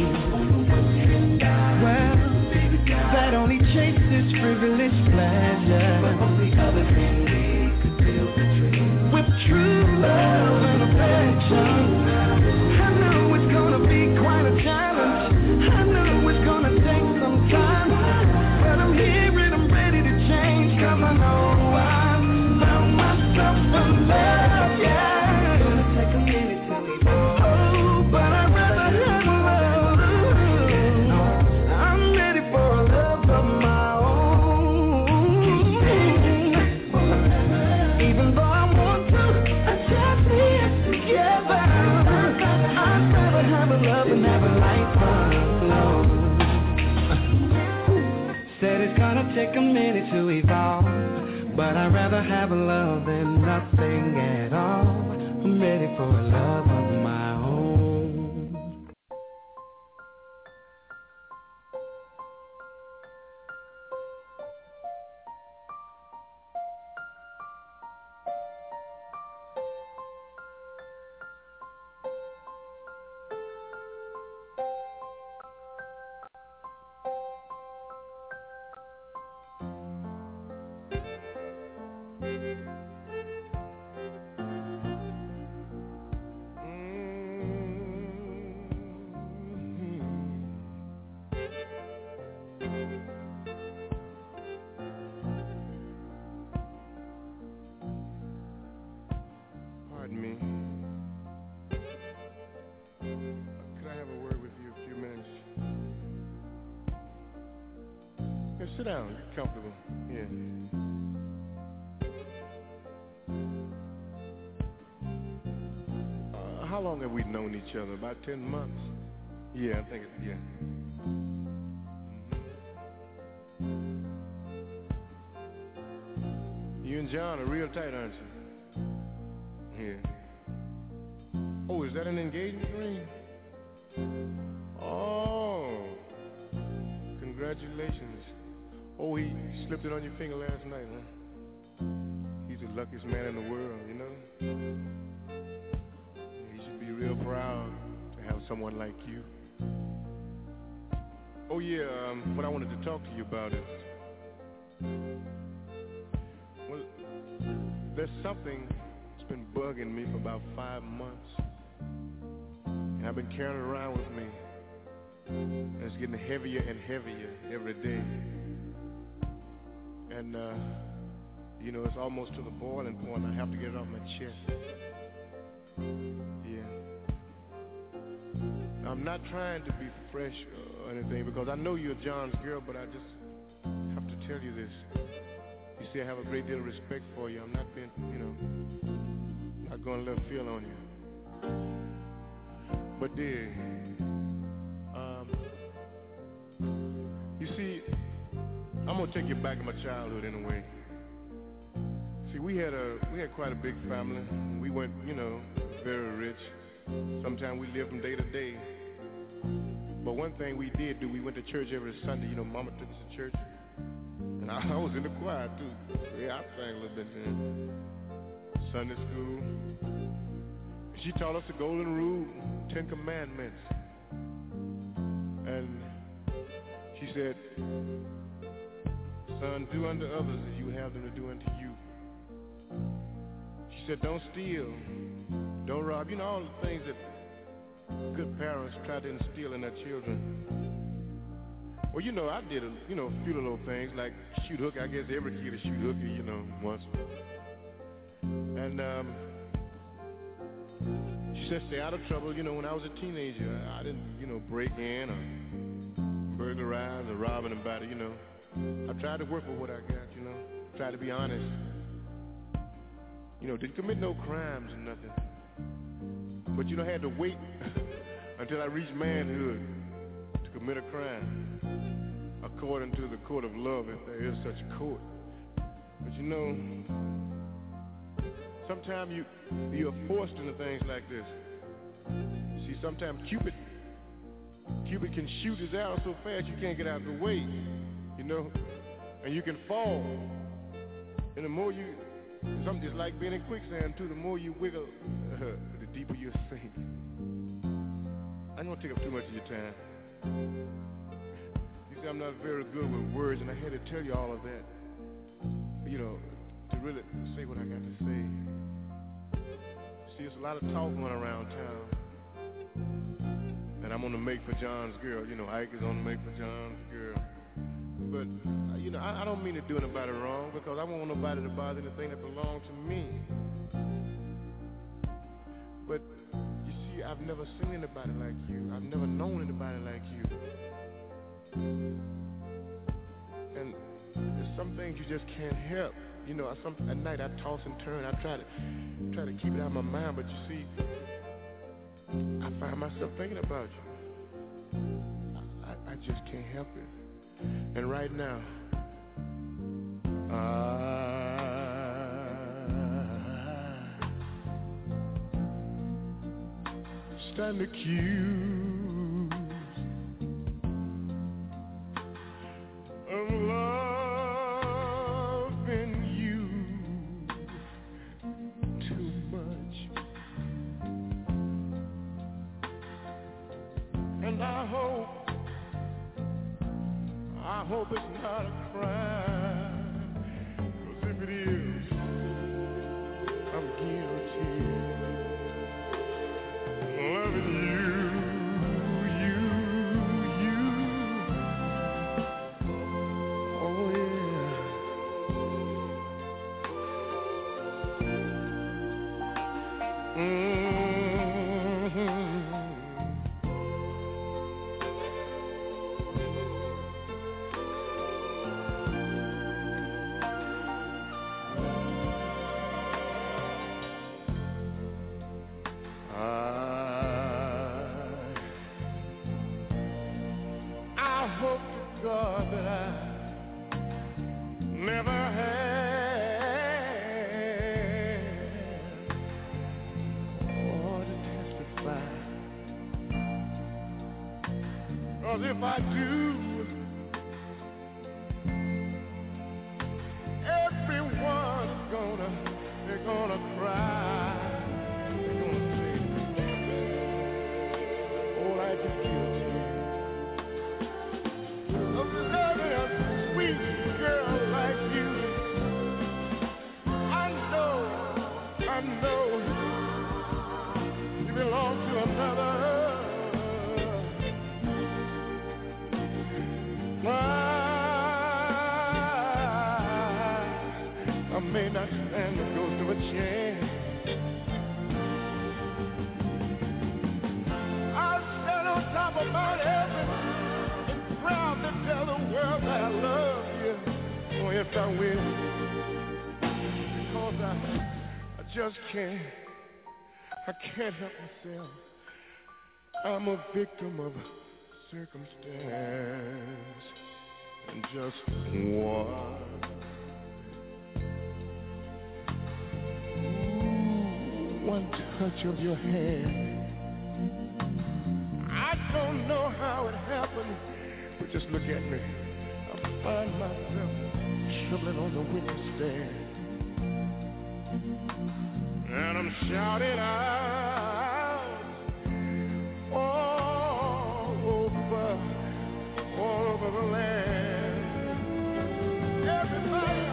Well, that only chases frivolous pleasure. But the other thing we could build a dream with true love and affection. I know it's gonna be quite a challenge. I know it's gonna take some time, but I'm here and I'm ready to change. 'Cause I know I found myself a love, yeah. It's gonna take a minute to evolve. Oh, but I'd rather have a love. I'm ready for a love of my own. Even though I want to, I just see us together. I'd rather have a love and have a life alone. Said it's gonna take a minute to evolve, but I'd rather have a love than nothing at all. I'm ready for a love of my own. Pardon me. Could I have a word with you a few minutes? Yeah, sit down. Get comfortable. Yeah. How long have we known each other? About 10 months? Yeah, I think it's, yeah. You and John are real tight, aren't you? Yeah. Oh, is that an engagement ring? Oh. Congratulations. slipped it on your finger last night, huh? He's the luckiest man in the world, you know? He should be real proud to have someone like you. Oh yeah, what I wanted to talk to you about is, well, there's something that's been bugging me for about 5 months, and I've been carrying it around with me, and it's getting heavier and heavier every day, and you know, it's almost to the boiling point. I have to get it off my chest. Yeah. I'm not trying to be fresh or anything, because I know you're John's girl, but I just have to tell you this. You see, I have a great deal of respect for you. I'm not being, you know, not going left field on you. But dear, you see, I'm gonna take you back to my childhood in a way. See, we had quite a big family. We went, you know, very rich. Sometimes we lived from day to day. But one thing we did do, we went to church every Sunday. You know, Mama took us to church, and I was in the choir too. Yeah, I sang a little bit then. Sunday school. She taught us the Golden Rule, 10 Commandments, and she said, "Son, do unto others as you have them to do unto you." She said, "Don't steal, don't rob." You know, all the things that good parents try to instill in their children. Well, you know, I did a few little things like shoot hooky. I guess every kid shoot hooky, you know, once. And she said, "Stay out of trouble." You know, when I was a teenager, I didn't, you know, break in or burglarize or rob anybody. You know, I tried to work with what I got. You know, tried to be honest. You know, didn't commit no crimes or nothing. But, you know, I had to wait until I reached manhood to commit a crime, according to the court of love, if there is such a court. But, you know, sometimes you're forced into things like this. See, sometimes Cupid can shoot his arrow so fast you can't get out of the way, you know, and you can fall. And the more you, something just like being in quicksand too, the more you wiggle, the deeper you sink. I don't want to take up too much of your time. You see, I'm not very good with words, and I had to tell you all of that, you know, to really say what I got to say. See, there's a lot of talk going around town, and I'm on the Make for John's girl. You know, Ike is on the Make for John's girl. But, you know, I don't mean to do anybody wrong, because I don't want nobody to bother anything that belongs to me. But, you see, I've never seen anybody like you. I've never known anybody like you. And there's some things you just can't help. You know, at night I toss and turn. I try to keep it out of my mind, but you see, I find myself thinking about you. I just can't help it. And right now, I stand accused of loving you too much, and I hope it's not a crime, 'cause if it is, I'm guilty. Loving you. Oh yeah. If I do, I can't help myself. I'm a victim of circumstance. And just one touch of your hand. I don't know how it happened, but just look at me. I find myself trembling on the witness stand. And I'm shouting out all over the land. Everybody,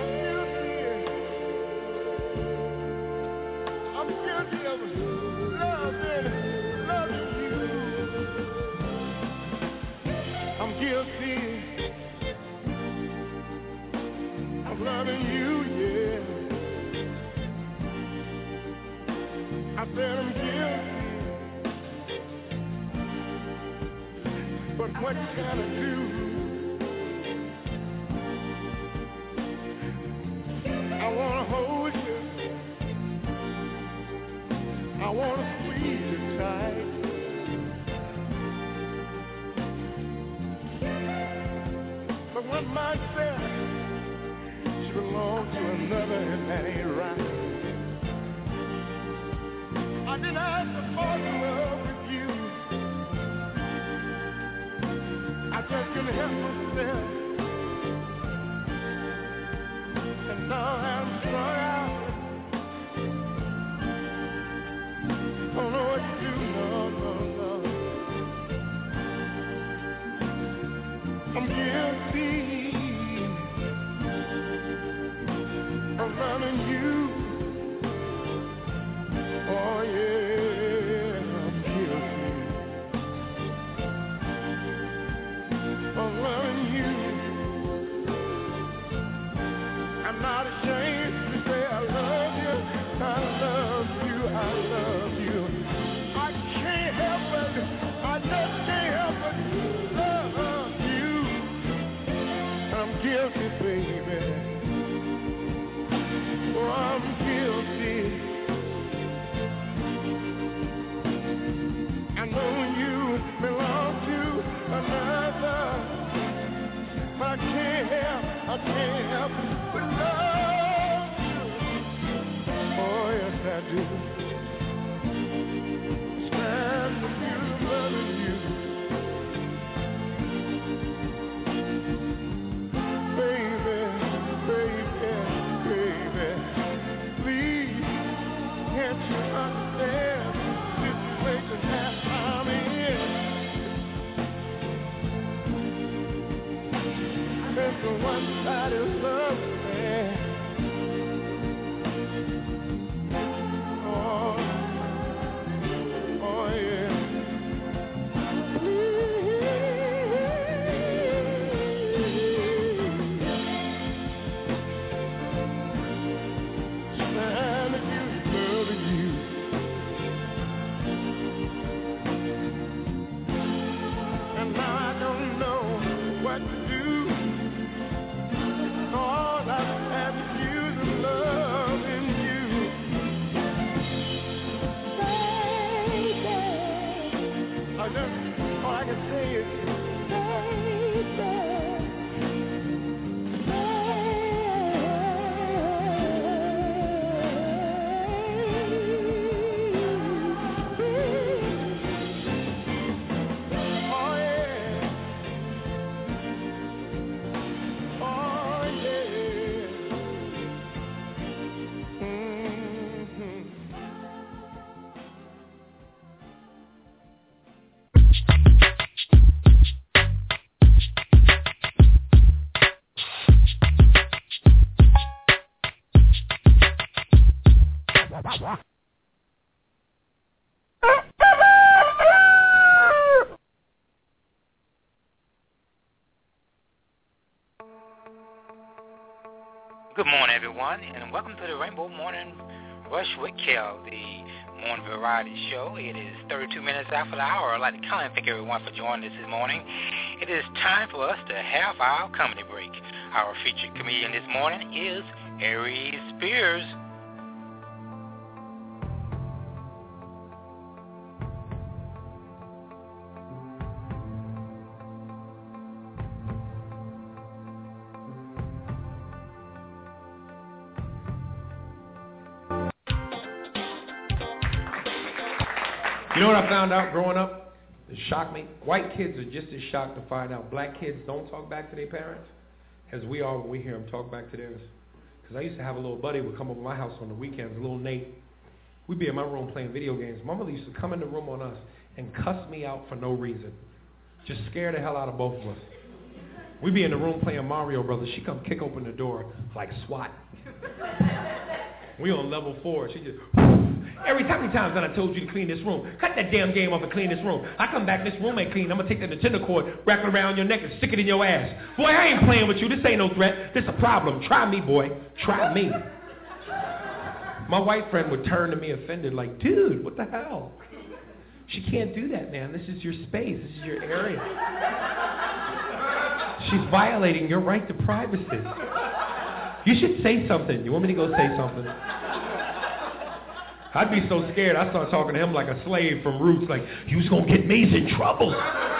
I'm guilty of loving you. I'm guilty of loving you, yeah. I said I'm guilty, but what can I do? I wanna hold you, I wanna squeeze you tight, but one might say she belongs to another, and that ain't right. I didn't ask to fall in love with you. I just couldn't help myself. And now I'm strung out. Don't know what to do, no. I'm guilty of loving you. Oh yeah, I'm guilty of loving you. I'm not ashamed to say I love you. I love you, I love you. I can't help it, I just can't help it. Love you. I'm guilty, baby. Oh, I'm guilty. I know you belong to another. I can't help but love you. Oh, yes, I do. Stand with you, loving you. Baby, please, can't you understand the situation that I'm in? It's a one-sided love affair. Oh yeah. Stand with you, loving you. And now I don't know what to do. All I've had to use is loving you. Baby. All I can say is, morning, everyone, and welcome to the Rainbow Morning Rush with Kel, the morning variety show. It is 32 minutes after the hour. I'd like to kindly thank everyone for joining us this morning. It is time for us to have our comedy break. Our featured comedian this morning is Aries Spears. You know what I found out growing up? It shocked me. White kids are just as shocked to find out black kids don't talk back to their parents as we are when we hear them talk back to theirs. Because I used to have a little buddy who would come over to my house on the weekends, little Nate. We'd be in my room playing video games. My mother used to come in the room on us and cuss me out for no reason. Just scare the hell out of both of us. We'd be in the room playing Mario Brothers. She'd come kick open the door like SWAT. We on level 4. She just... Every time many times that I told you to clean this room, cut that damn game off and clean this room. I come back, this room ain't clean. I'm going to take that Nintendo cord, wrap it around your neck, and stick it in your ass. Boy, I ain't playing with you. This ain't no threat. This a problem. Try me, boy. Try me. My white friend would turn to me offended like, dude, what the hell? She can't do that, man. This is your space. This is your area. She's violating your right to privacy. You should say something. You want me to go say something? I'd be so scared, I'd start talking to him like a slave from Roots, like, you's gonna get me in trouble.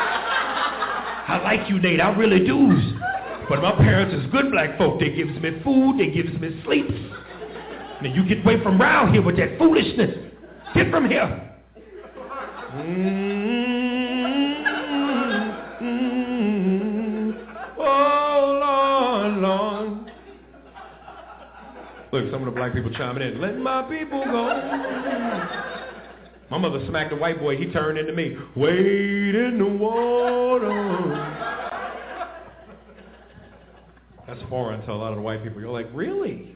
I like you, Nate, I really do. But my parents is good black folk. They gives me food, they gives me sleep. Now you get away from round here with that foolishness. Get from here. Oh, Lord, Lord. Look, some of the black people chiming in. Let my people go. My mother smacked a white boy. He turned into me. Wade in the water. That's foreign to a lot of the white people. You're like, really?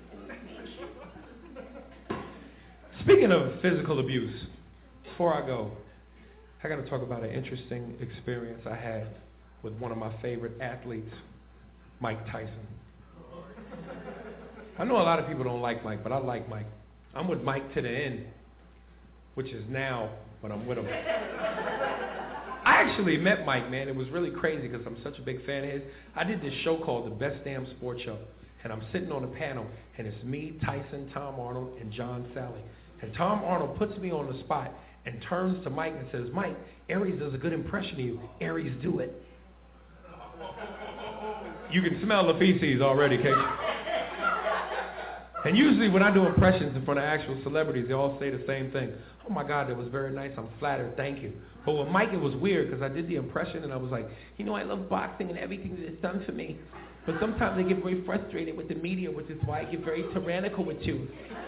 Speaking of physical abuse, before I go, I got to talk about an interesting experience I had with one of my favorite athletes, Mike Tyson. I know a lot of people don't like Mike, but I like Mike. I'm with Mike to the end, which is now, but I'm with him. I actually met Mike, man. It was really crazy because I'm such a big fan of his. I did this show called The Best Damn Sports Show, and I'm sitting on a panel, and it's me, Tyson, Tom Arnold, and John Sally. And Tom Arnold puts me on the spot and turns to Mike and says, Mike, Aries does a good impression of you. Aries, do it. You can smell the feces already, can't you? And usually when I do impressions in front of actual celebrities, they all say the same thing. Oh my God, that was very nice. I'm flattered. Thank you. But with Mike, it was weird because I did the impression and I was like, you know, I love boxing and everything that it's done for me. But sometimes I get very frustrated with the media, which is why I get very tyrannical with you.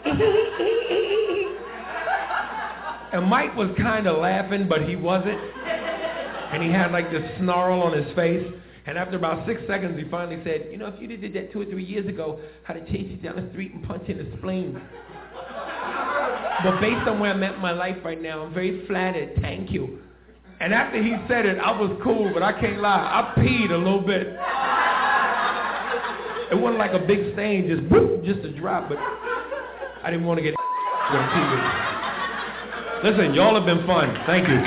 And Mike was kind of laughing, but he wasn't. And he had like this snarl on his face. And after about 6 seconds, he finally said, you know, if you did that 2 or 3 years ago, I'd have chased you down the street and punched you in the spleen. But based on where I'm at in my life right now, I'm very flattered. Thank you. And after he said it, I was cool, but I can't lie. I peed a little bit. It wasn't like a big stain, just whoop, just a drop, but I didn't want to get on TV. Listen, y'all have been fun. Thank you.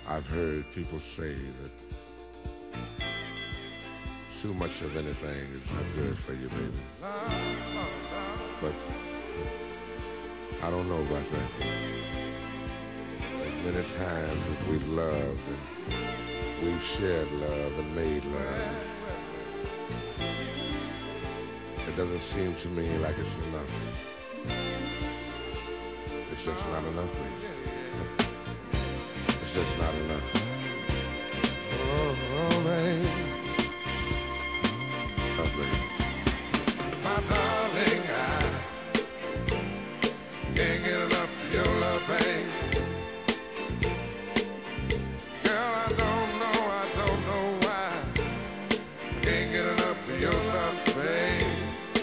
I've heard people say that too much of anything is not good for you, baby. But I don't know about that. As many times as we've loved and we've shared love and made love, it doesn't seem to me like it's enough. It's just not enough, baby. It's just not enough. Oh, baby. Oh, baby. My darling, I can't get enough of your love, babe. Girl, I don't know why. I can't get enough of your love, babe.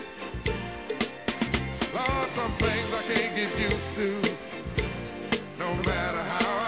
Lord, some things I can't get used to, no matter how I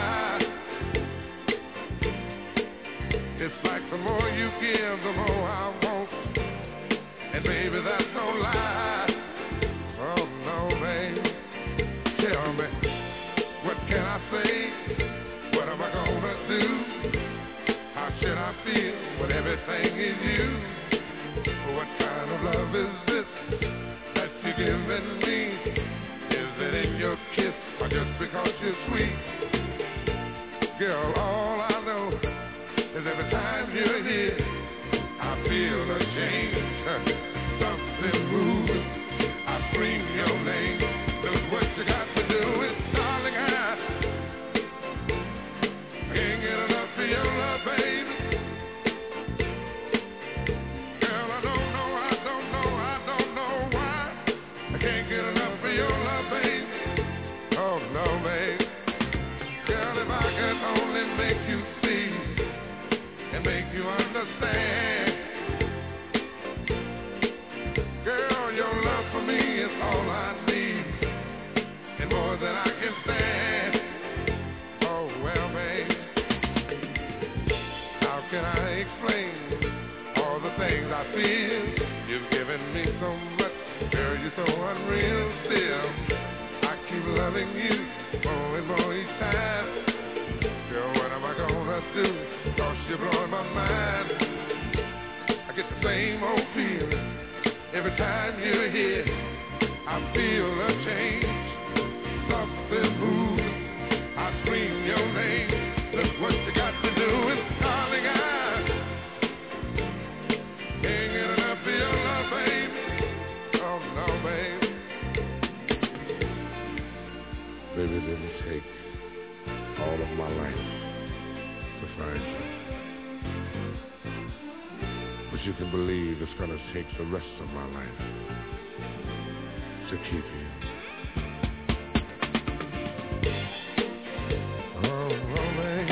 try. It's like the more you give, the more I want. And baby, that's no lie. Oh, no, babe. Tell me, what can I say? What am I gonna do? How should I feel when everything is you? What kind of love is this that you're giving me? Is it in your kiss or just because you're sweet? Girl, all I know is every time you're here, I feel a change. Something moving, I scream your name. Look what you got to do is, darling, I can't get enough of your love, baby. Girl, I don't know why. I can't get enough of your love, baby. Oh, no, baby. Girl, if I could only make you see and make you understand. Girl, your love for me is all I need, and more than I can stand. Oh, well, babe, how can I explain all the things I feel? You've given me so much, girl, you're so unreal still. I keep loving you more and more each time. Girl, what am I gonna do? 'Cause you're blowing my mind. I get the same old feeling every time you're here. I feel a change, something moving. I scream your name. Look what you got to do, and darling, I can't get enough of your love, baby. Oh no, baby. Baby, it didn't take all of my life to find you. But you can believe it's gonna take the rest of my life to keep you. Oh, man.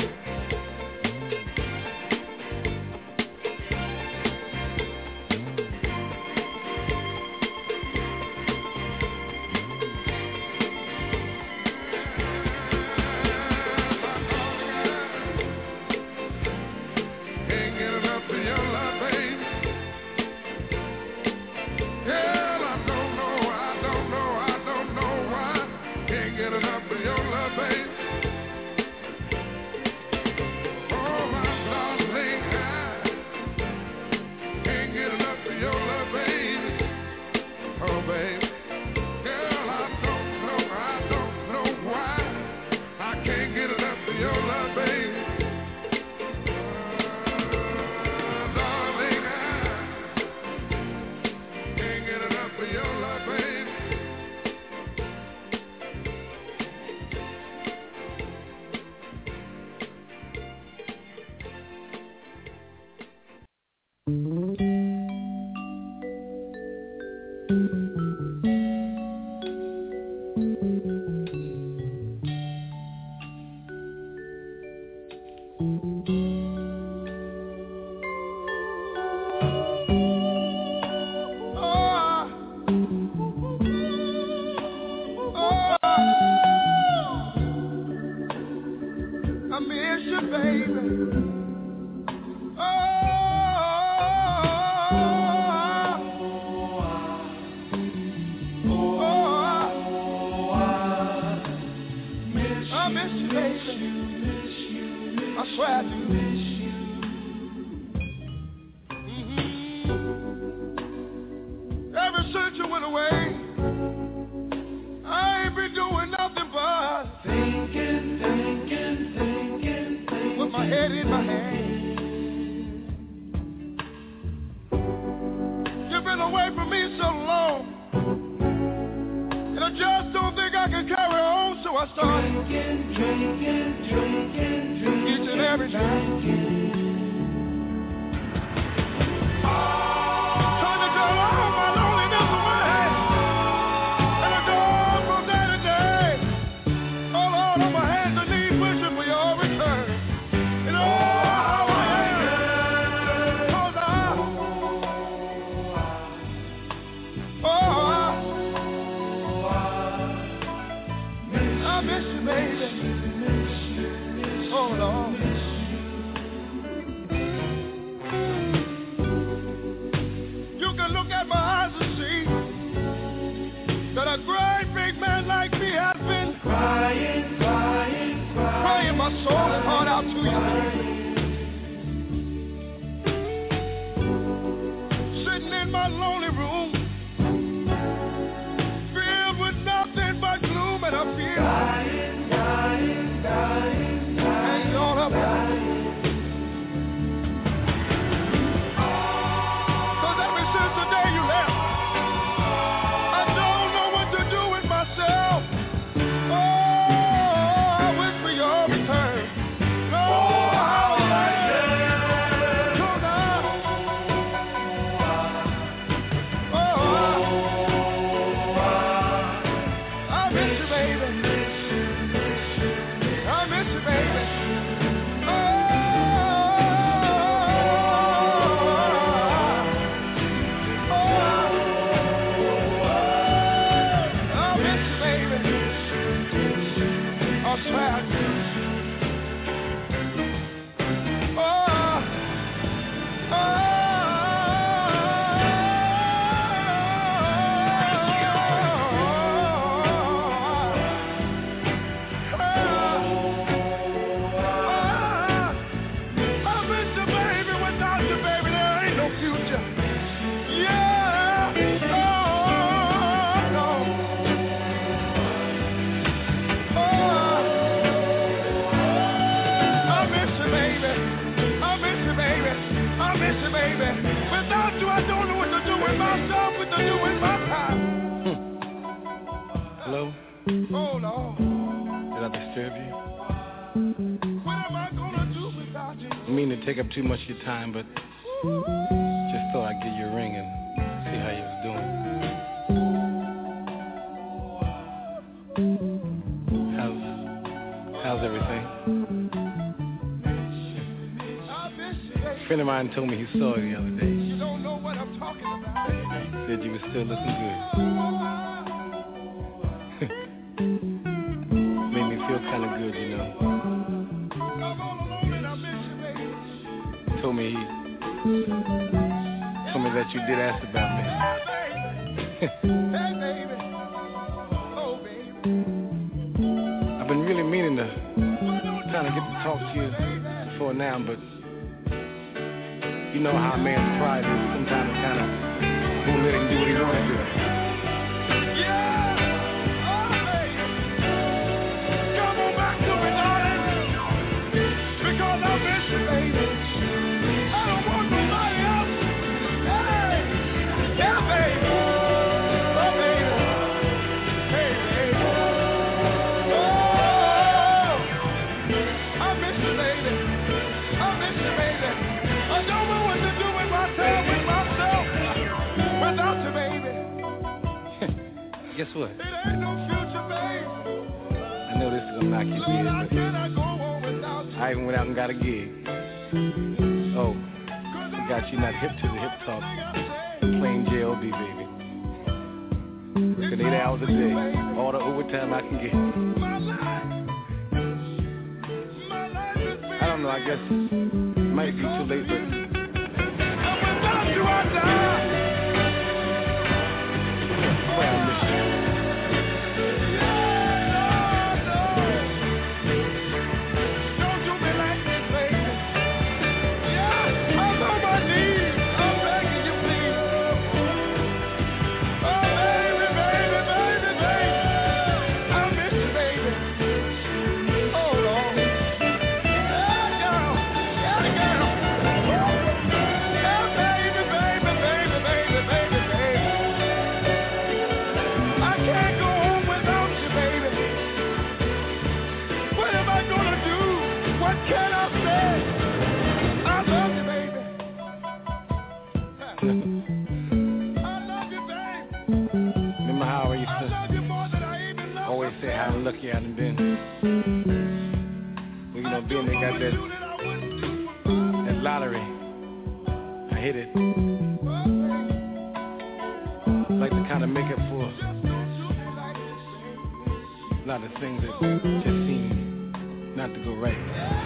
Can't get enough of your love, baby. Girl, I don't know why. Can't get enough of your love, baby. Oh, my darling, I can't get enough of your love, baby. Oh, baby. Girl, I don't know why. I can't get enough of your love, baby. Darling, I can't get enough of your love, baby. I miss you, baby. I miss you, baby. do miss you. Ever since you went away, I ain't been doing nothing but thinking. With my head in my hand. You've been away from me so long, and I just don't think I can carry on, so I start drinking each and every night. Trying to get all my loneliness away, and I go on from day to day. Oh Lord, on my hands and knees wishing for your return. And oh, how I am, 'cause I miss you, baby. Oh Lord. You can look at my eyes and see that a great big man like me has been crying my soul and heart out to you. Sitting in my lonely room, filled with nothing but gloom, and I feel hanging on up. 'Cause ever since the day you left, I don't know what to do with myself. Oh, I wish for your return. Oh, how I I miss you, baby. I miss you, baby. Oh, I miss you, baby. I swear I do. Without you, I don't know what to do with myself, what to do with my time. Hello? Oh, Lord. Did I disturb you? What am I gonna do without you? I mean to take up too much of your time, but just thought I'd give you a ring and see how you was doing. How's everything? A friend of mine told me he saw you the other day. You don't know what I'm talking about. Said you were still looking good. Made me feel kind of good, you know. I'm all alone and I miss you, baby. Told me that you did ask about me. Hey, baby. Oh, baby. I've been really meaning to kind of get to talk to you before now, but you know how a man's pride is. Sometimes it kind of won't let him do what he wants to do. Yeah! Oh, baby. Come on back to me, darling. Because I miss you, baby. I don't want nobody else. Hey! Yeah, baby. Oh, baby. Hey, baby. Oh! I miss you, baby. I miss you, baby. I don't know what to do with myself, without you, baby. Guess what? It ain't no future, baby. I know this is gonna knock you dead, but I even went out and got a gig. Oh, I got you not hip to the hip talk, plain J.O.B., baby. Working 8 hours a day, all the overtime I can get. I don't know, I guess it might be too late, but without you, I die. Well, I miss you. Don't do me like this, baby. always say how lucky I done been. Well, you know, being they got that lottery, I hit it. Like to kind of make up for a lot of things that just seem not to go right.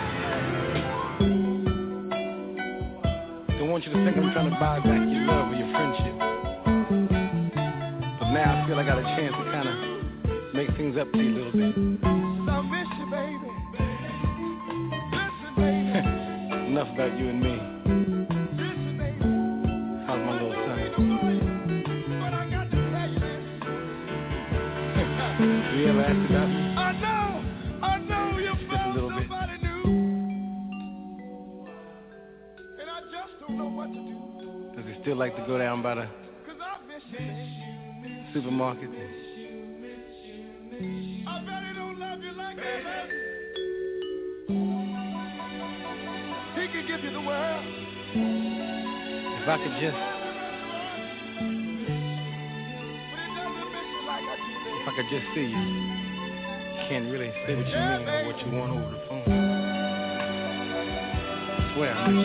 Don't want you to think I'm trying to buy back your love or your friendship. But now I feel I got a chance to kind of make things up to you a little bit. I miss you, baby. Listen, baby. Enough about you and me. Listen, baby. How's my little son? But I got to tell you this. Do you ever ask about me? I know you found somebody new. And I just don't know what to do. Does he still like to go down by the supermarket? I bet he don't love you like that, man. He could give you the world. If I could just, if I could just see you. Can't really say what you mean or what you want over the phone. I swear I miss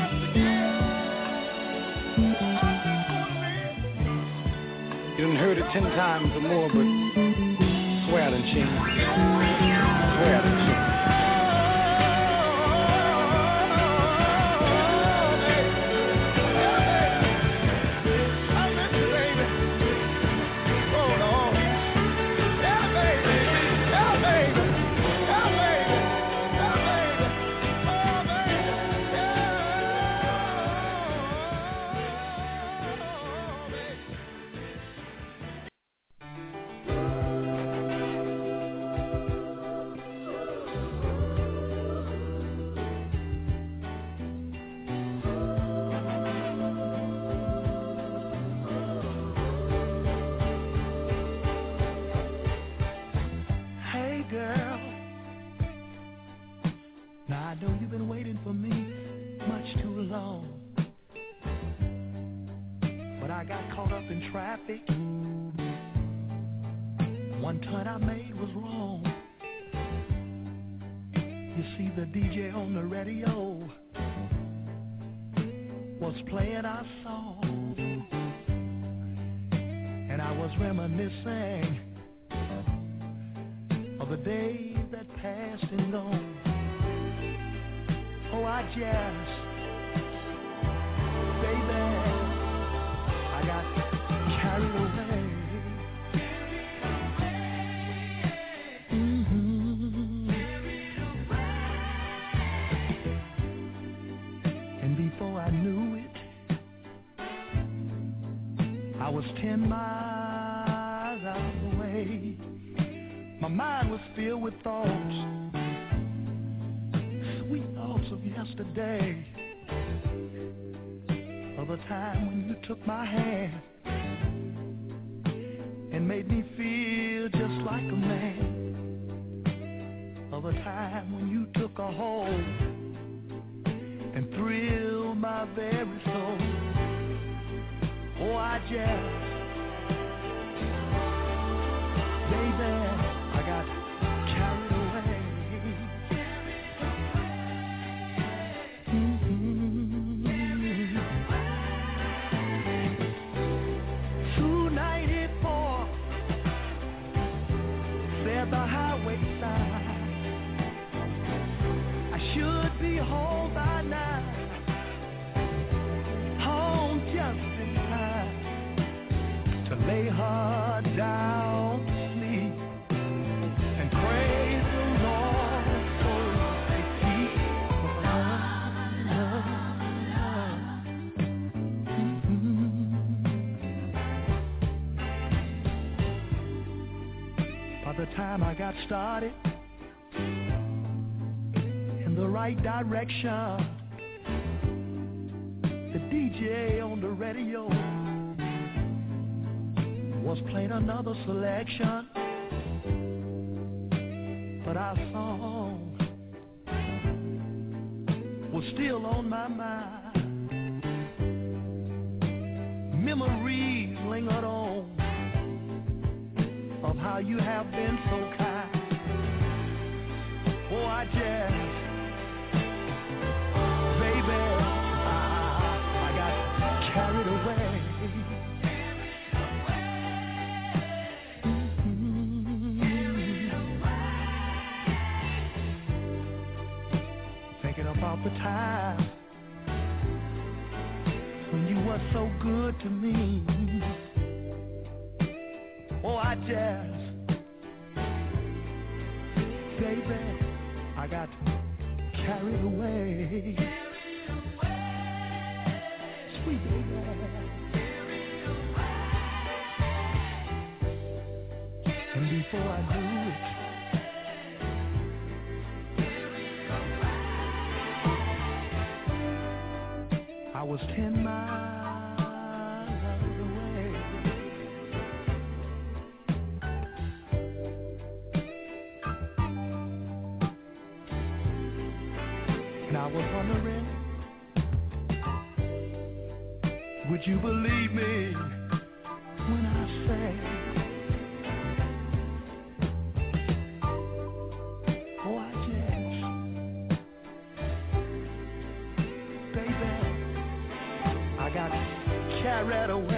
you. You done heard it 10 times or more, but swear I done changed. Swear I done changed. One turn I made was wrong. You see, the DJ on the radio was playing our song, and I was reminiscing of the days that passed and gone. Oh, I just, baby, I got carried away. Before I knew it, I was 10 miles out of the way. My mind was filled with thoughts, sweet thoughts of yesterday, of a time when you took my hand and made me feel just like a man, of a time when you took a hold and thrill my very soul. Oh, I just, baby, I got carried away. Mm-hmm. 294 said the highway sign. I should be home by now, home just in time to lay her down to sleep and praise the Lord for the peace of love. By the time I got started the right direction, the DJ on the radio was playing another selection, but our song was still on my mind. Memories lingered on of how you have been so kind. Oh, I just, baby, I got carried away. Thinking about the time when you were so good to me. Oh, I just, baby, I got carried away. Sweet baby. And before I knew it, I was 10 miles away. And I was wondering, would you believe me when I say, oh, I just, baby, I got carried away.